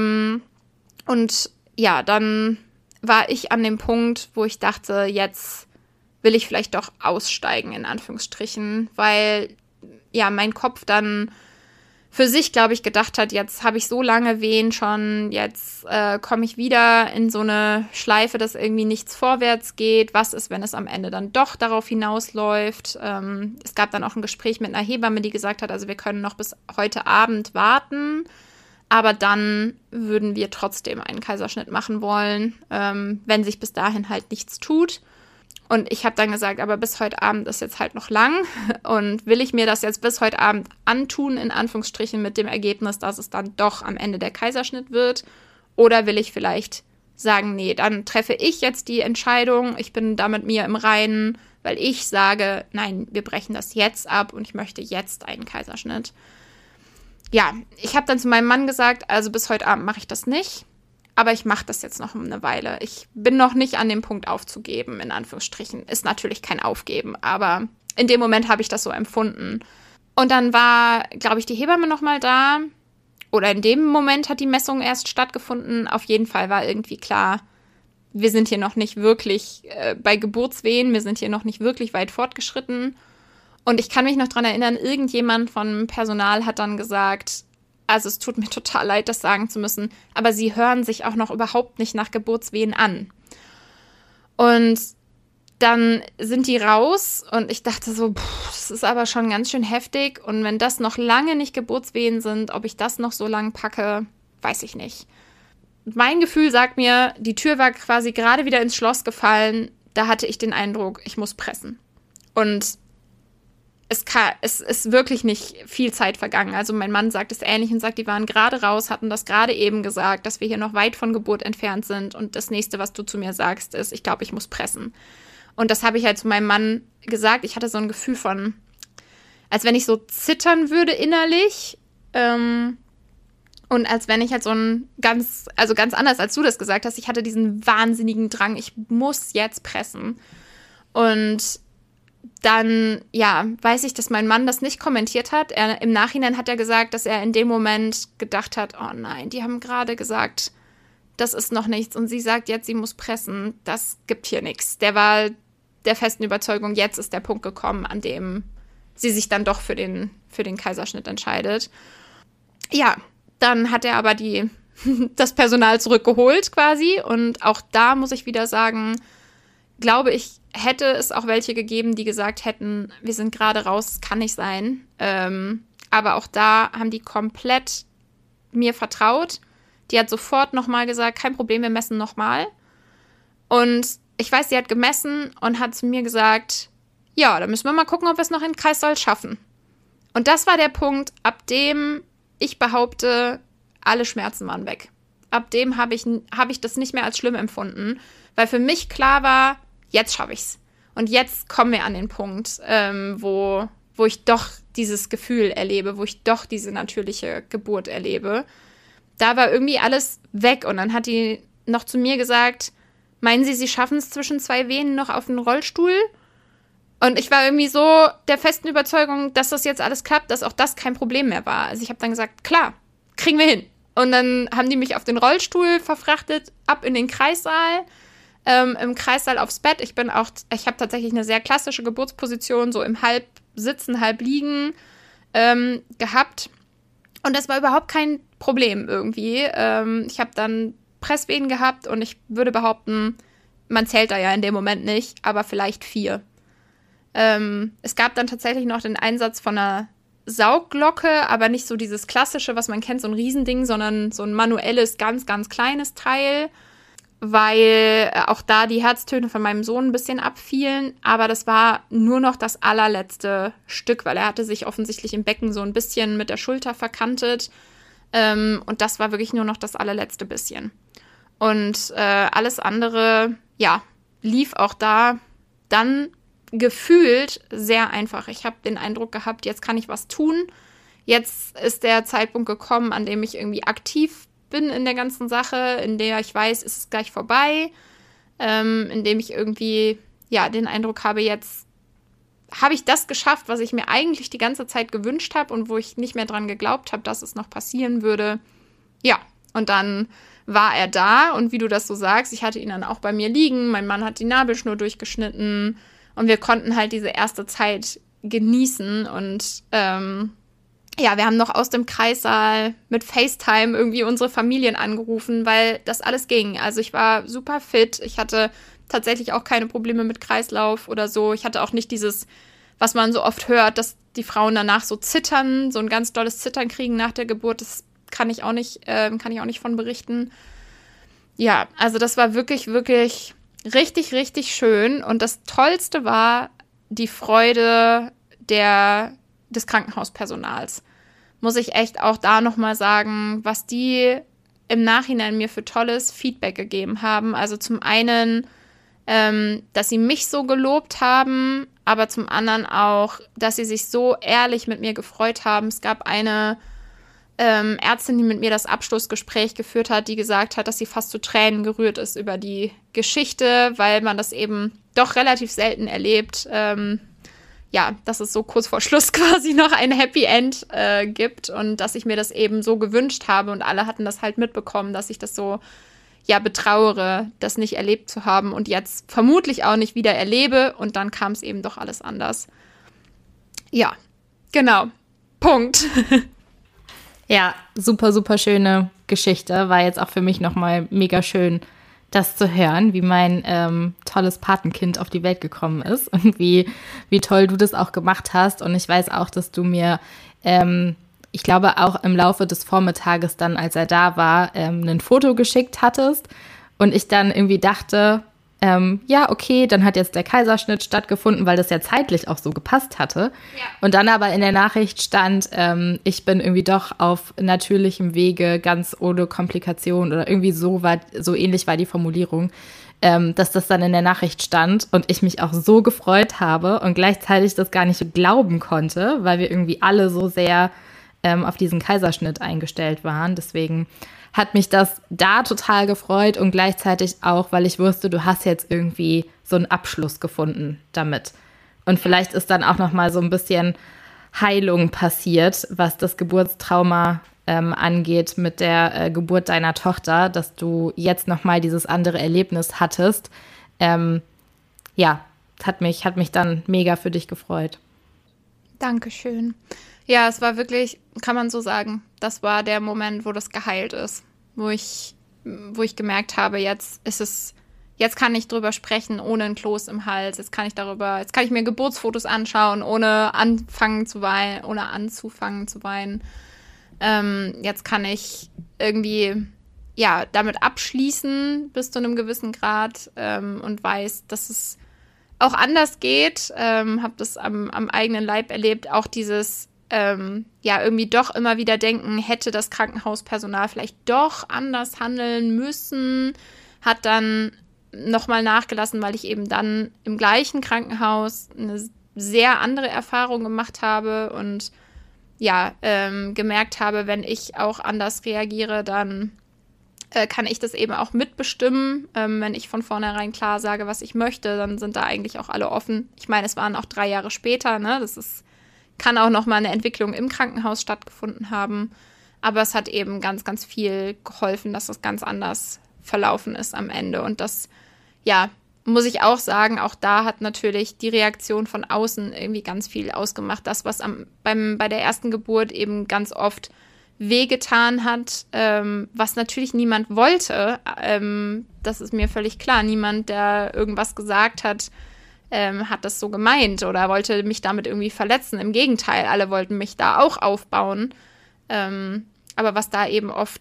Und ja, dann war ich an dem Punkt, wo ich dachte, jetzt will ich vielleicht doch aussteigen, in Anführungsstrichen, weil ja mein Kopf dann für sich, glaube ich, gedacht hat, jetzt habe ich so lange Wehen schon, jetzt komme ich wieder in so eine Schleife, dass irgendwie nichts vorwärts geht. Was ist, wenn es am Ende dann doch darauf hinausläuft? Es gab dann auch ein Gespräch mit einer Hebamme, die gesagt hat, also wir können noch bis heute Abend warten, aber dann würden wir trotzdem einen Kaiserschnitt machen wollen, wenn sich bis dahin halt nichts tut. Und ich habe dann gesagt, aber bis heute Abend ist jetzt halt noch lang und will ich mir das jetzt bis heute Abend antun, in Anführungsstrichen mit dem Ergebnis, dass es dann doch am Ende der Kaiserschnitt wird? Oder will ich vielleicht sagen, nee, dann treffe ich jetzt die Entscheidung, ich bin da mit mir im Reinen, weil ich sage, nein, wir brechen das jetzt ab und ich möchte jetzt einen Kaiserschnitt. Ja, ich habe dann zu meinem Mann gesagt, also bis heute Abend mache ich das nicht, aber ich mache das jetzt noch eine Weile. Ich bin noch nicht an dem Punkt aufzugeben, in Anführungsstrichen. Ist natürlich kein Aufgeben, aber in dem Moment habe ich das so empfunden. Und dann war, glaube ich, die Hebamme noch mal da. Oder in dem Moment hat die Messung erst stattgefunden. Auf jeden Fall war irgendwie klar, wir sind hier noch nicht wirklich bei Geburtswehen. Wir sind hier noch nicht wirklich weit fortgeschritten. Und ich kann mich noch dran erinnern, irgendjemand vom Personal hat dann gesagt, also es tut mir total leid, das sagen zu müssen, aber sie hören sich auch noch überhaupt nicht nach Geburtswehen an. Und dann sind die raus und ich dachte so, das ist aber schon ganz schön heftig. Und wenn das noch lange nicht Geburtswehen sind, ob ich das noch so lang packe, weiß ich nicht. Mein Gefühl sagt mir, die Tür war quasi gerade wieder ins Schloss gefallen. Da hatte ich den Eindruck, ich muss pressen. Und es ist wirklich nicht viel Zeit vergangen. Also mein Mann sagt es ähnlich und sagt, die waren gerade raus, hatten das gerade eben gesagt, dass wir hier noch weit von Geburt entfernt sind. Und das Nächste, was du zu mir sagst, ist, ich glaube, ich muss pressen. Und das habe ich halt zu meinem Mann gesagt. Ich hatte so ein Gefühl von, als wenn ich so zittern würde innerlich. Und als wenn ich halt so ganz anders, als du das gesagt hast, ich hatte diesen wahnsinnigen Drang, ich muss jetzt pressen. Und dann, ja, weiß ich, dass mein Mann das nicht kommentiert hat. Im Nachhinein hat er gesagt, dass er in dem Moment gedacht hat, oh nein, die haben gerade gesagt, das ist noch nichts. Und sie sagt jetzt, sie muss pressen. Das gibt hier nichts. Der war der festen Überzeugung, jetzt ist der Punkt gekommen, an dem sie sich dann doch für den Kaiserschnitt entscheidet. Ja, dann hat er aber das Personal zurückgeholt quasi. Und auch da muss ich wieder sagen, glaube ich, hätte es auch welche gegeben, die gesagt hätten, wir sind gerade raus, das kann nicht sein. Aber auch da haben die komplett mir vertraut. Die hat sofort nochmal gesagt, kein Problem, wir messen nochmal. Und ich weiß, sie hat gemessen und hat zu mir gesagt, ja, da müssen wir mal gucken, ob wir es noch in den Kreissaal schaffen. Und das war der Punkt, ab dem ich behaupte, alle Schmerzen waren weg. Ab dem habe ich das nicht mehr als schlimm empfunden, weil für mich klar war, jetzt schaffe ich's. Und jetzt kommen wir an den Punkt, wo ich doch dieses Gefühl erlebe, wo ich doch diese natürliche Geburt erlebe. Da war irgendwie alles weg. Und dann hat die noch zu mir gesagt, meinen Sie, Sie schaffen es zwischen 2 Venen noch auf den Rollstuhl? Und ich war irgendwie so der festen Überzeugung, dass das jetzt alles klappt, dass auch das kein Problem mehr war. Also ich habe dann gesagt, klar, kriegen wir hin. Und dann haben die mich auf den Rollstuhl verfrachtet, ab in den Kreissaal. Im Kreissaal aufs Bett. Ich habe tatsächlich eine sehr klassische Geburtsposition, so im Halbsitzen, Halbliegen gehabt. Und das war überhaupt kein Problem irgendwie. Ich habe dann Presswehen gehabt und ich würde behaupten, man zählt da ja in dem Moment nicht, aber vielleicht 4. Es gab dann tatsächlich noch den Einsatz von einer Saugglocke, aber nicht so dieses klassische, was man kennt, so ein Riesending, sondern so ein manuelles, ganz, ganz kleines Teil. weil auch da die Herztöne von meinem Sohn ein bisschen abfielen. Aber das war nur noch das allerletzte Stück, weil er hatte sich offensichtlich im Becken so ein bisschen mit der Schulter verkantet. Und das war wirklich nur noch das allerletzte bisschen. Und alles andere, ja, lief auch da dann gefühlt sehr einfach. Ich habe den Eindruck gehabt, jetzt kann ich was tun. Jetzt ist der Zeitpunkt gekommen, an dem ich irgendwie aktiv bin in der ganzen Sache, in der ich weiß, es ist gleich vorbei, in dem ich irgendwie, ja, den Eindruck habe, jetzt habe ich das geschafft, was ich mir eigentlich die ganze Zeit gewünscht habe und wo ich nicht mehr dran geglaubt habe, dass es noch passieren würde. Ja, und dann war er da und wie du das so sagst, ich hatte ihn dann auch bei mir liegen, mein Mann hat die Nabelschnur durchgeschnitten und wir konnten halt diese erste Zeit genießen und ja, wir haben noch aus dem Kreissaal mit FaceTime irgendwie unsere Familien angerufen, weil das alles ging. Also ich war super fit. Ich hatte tatsächlich auch keine Probleme mit Kreislauf oder so. Ich hatte auch nicht dieses, was man so oft hört, dass die Frauen danach so zittern, so ein ganz dolles Zittern kriegen nach der Geburt. Das kann ich auch nicht von berichten. Ja, also das war wirklich, wirklich richtig, richtig schön. Und das Tollste war die Freude des Krankenhauspersonals. Muss ich echt auch da nochmal sagen, was die im Nachhinein mir für tolles Feedback gegeben haben. Also zum einen, dass sie mich so gelobt haben, aber zum anderen auch, dass sie sich so ehrlich mit mir gefreut haben. Es gab eine Ärztin, die mit mir das Abschlussgespräch geführt hat, die gesagt hat, dass sie fast zu Tränen gerührt ist über die Geschichte, weil man das eben doch relativ selten erlebt, ja, dass es so kurz vor Schluss quasi noch ein Happy End gibt und dass ich mir das eben so gewünscht habe und alle hatten das halt mitbekommen, dass ich das so, ja, betrauere, das nicht erlebt zu haben und jetzt vermutlich auch nicht wieder erlebe und dann kam es eben doch alles anders. Ja, genau. Punkt. Ja, super, super schöne Geschichte. War jetzt auch für mich nochmal mega schön, das zu hören, wie mein tolles Patenkind auf die Welt gekommen ist und wie toll du das auch gemacht hast. Und ich weiß auch, dass du mir, ich glaube auch im Laufe des Vormittages dann, als er da war, ein Foto geschickt hattest. Und ich dann irgendwie dachte, ja, okay, dann hat jetzt der Kaiserschnitt stattgefunden, weil das ja zeitlich auch so gepasst hatte. Ja. Und dann aber in der Nachricht stand, ich bin irgendwie doch auf natürlichem Wege, ganz ohne Komplikation oder irgendwie so ähnlich war die Formulierung, dass das dann in der Nachricht stand und ich mich auch so gefreut habe und gleichzeitig das gar nicht glauben konnte, weil wir irgendwie alle so sehr auf diesen Kaiserschnitt eingestellt waren. Deswegen hat mich das da total gefreut und gleichzeitig auch, weil ich wusste, du hast jetzt irgendwie so einen Abschluss gefunden damit. Und vielleicht ist dann auch noch mal so ein bisschen Heilung passiert, was das Geburtstrauma angeht mit der Geburt deiner Tochter, dass du jetzt noch mal dieses andere Erlebnis hattest. Ja, hat mich dann mega für dich gefreut. Dankeschön. Ja, es war wirklich, kann man so sagen, das war der Moment, wo das geheilt ist, wo ich gemerkt habe, jetzt kann ich drüber sprechen, ohne ein Kloß im Hals, jetzt kann ich mir Geburtsfotos anschauen, ohne anzufangen zu weinen. Jetzt kann ich irgendwie, ja, damit abschließen bis zu einem gewissen Grad und weiß, dass es auch anders geht, habe das am eigenen Leib erlebt, auch dieses ja, irgendwie doch immer wieder denken, hätte das Krankenhauspersonal vielleicht doch anders handeln müssen, hat dann nochmal nachgelassen, weil ich eben dann im gleichen Krankenhaus eine sehr andere Erfahrung gemacht habe und ja, gemerkt habe, wenn ich auch anders reagiere, dann kann ich das eben auch mitbestimmen. Wenn ich von vornherein klar sage, was ich möchte, dann sind da eigentlich auch alle offen. Ich meine, es waren auch 3 Jahre später, ne? Kann auch noch mal eine Entwicklung im Krankenhaus stattgefunden haben. Aber es hat eben ganz, ganz viel geholfen, dass das ganz anders verlaufen ist am Ende. Und das, ja, muss ich auch sagen, auch da hat natürlich die Reaktion von außen irgendwie ganz viel ausgemacht. Das, was bei der ersten Geburt eben ganz oft wehgetan hat, was natürlich niemand wollte. Das ist mir völlig klar. Niemand, der irgendwas gesagt hat, hat das so gemeint oder wollte mich damit irgendwie verletzen. Im Gegenteil, alle wollten mich da auch aufbauen. Aber was da eben oft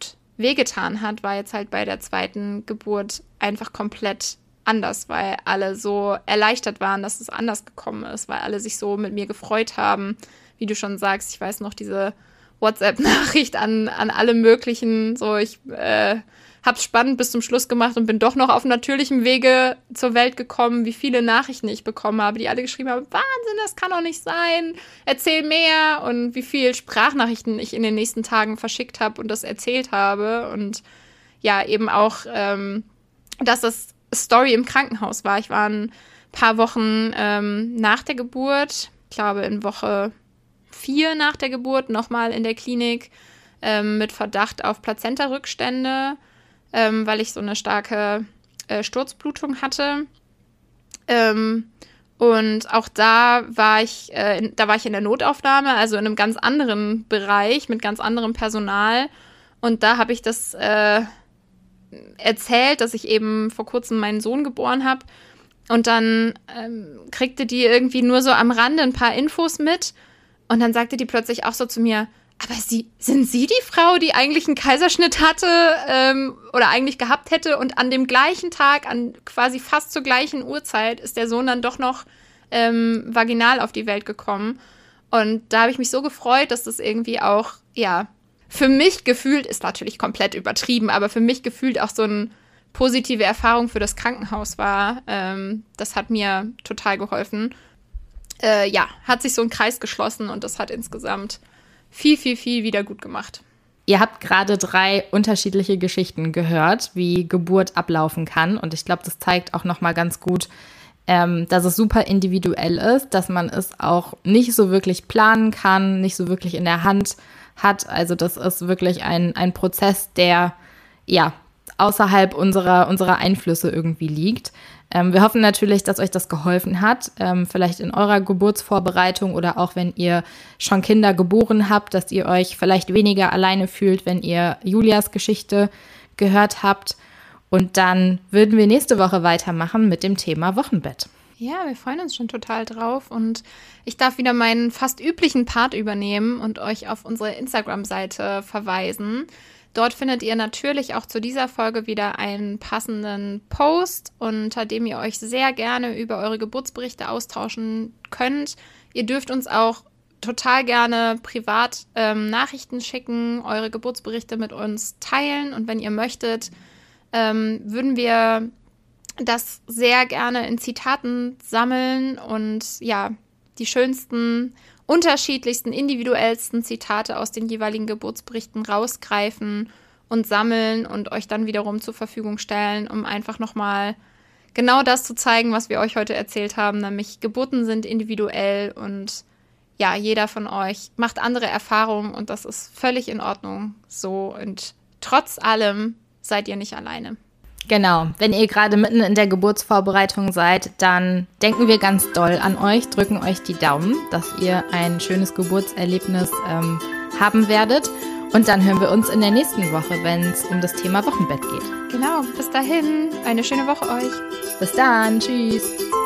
wehgetan hat, war jetzt halt bei der zweiten Geburt einfach komplett anders, weil alle so erleichtert waren, dass es anders gekommen ist, weil alle sich so mit mir gefreut haben. Wie du schon sagst, ich weiß noch, diese WhatsApp-Nachricht an alle möglichen, so ich hab's spannend bis zum Schluss gemacht und bin doch noch auf natürlichem Wege zur Welt gekommen, wie viele Nachrichten ich bekommen habe, die alle geschrieben haben, Wahnsinn, das kann doch nicht sein, erzähl mehr, und wie viel Sprachnachrichten ich in den nächsten Tagen verschickt habe und das erzählt habe, und ja, eben auch, dass das Story im Krankenhaus war. Ich war ein paar Wochen nach der Geburt, ich glaube in Woche 4 nach der Geburt, nochmal in der Klinik mit Verdacht auf Plazenta-Rückstände, weil ich so eine starke Sturzblutung hatte. Und auch da war ich in der Notaufnahme, also in einem ganz anderen Bereich mit ganz anderem Personal. Und da habe ich das erzählt, dass ich eben vor kurzem meinen Sohn geboren habe. Und dann kriegte die irgendwie nur so am Rande ein paar Infos mit. Und dann sagte die plötzlich auch so zu mir, aber sind Sie die Frau, die eigentlich einen Kaiserschnitt hatte oder eigentlich gehabt hätte? Und an dem gleichen Tag, an quasi fast zur gleichen Uhrzeit, ist der Sohn dann doch noch vaginal auf die Welt gekommen. Und da habe ich mich so gefreut, dass das irgendwie auch, ja, für mich gefühlt, ist natürlich komplett übertrieben, aber für mich gefühlt auch so eine positive Erfahrung für das Krankenhaus war. Das hat mir total geholfen. Ja, hat sich so ein Kreis geschlossen und das hat insgesamt viel, viel, viel wieder gut gemacht. Ihr habt gerade 3 unterschiedliche Geschichten gehört, wie Geburt ablaufen kann. Und ich glaube, das zeigt auch nochmal ganz gut, dass es super individuell ist, dass man es auch nicht so wirklich planen kann, nicht so wirklich in der Hand hat. Also das ist wirklich ein Prozess, der ja außerhalb unserer Einflüsse irgendwie liegt. Wir hoffen natürlich, dass euch das geholfen hat, vielleicht in eurer Geburtsvorbereitung oder auch wenn ihr schon Kinder geboren habt, dass ihr euch vielleicht weniger alleine fühlt, wenn ihr Julias Geschichte gehört habt. Und dann würden wir nächste Woche weitermachen mit dem Thema Wochenbett. Ja, wir freuen uns schon total drauf und ich darf wieder meinen fast üblichen Part übernehmen und euch auf unsere Instagram-Seite verweisen. Dort findet ihr natürlich auch zu dieser Folge wieder einen passenden Post, unter dem ihr euch sehr gerne über eure Geburtsberichte austauschen könnt. Ihr dürft uns auch total gerne privat Nachrichten schicken, eure Geburtsberichte mit uns teilen. Und wenn ihr möchtet, würden wir das sehr gerne in Zitaten sammeln und ja, die schönsten, unterschiedlichsten, individuellsten Zitate aus den jeweiligen Geburtsberichten rausgreifen und sammeln und euch dann wiederum zur Verfügung stellen, um einfach nochmal genau das zu zeigen, was wir euch heute erzählt haben, nämlich Geburten sind individuell und ja, jeder von euch macht andere Erfahrungen und das ist völlig in Ordnung so und trotz allem seid ihr nicht alleine. Genau, wenn ihr gerade mitten in der Geburtsvorbereitung seid, dann denken wir ganz doll an euch, drücken euch die Daumen, dass ihr ein schönes Geburtserlebnis haben werdet. Und dann hören wir uns in der nächsten Woche, wenn es um das Thema Wochenbett geht. Genau, bis dahin, eine schöne Woche euch. Bis dann, tschüss.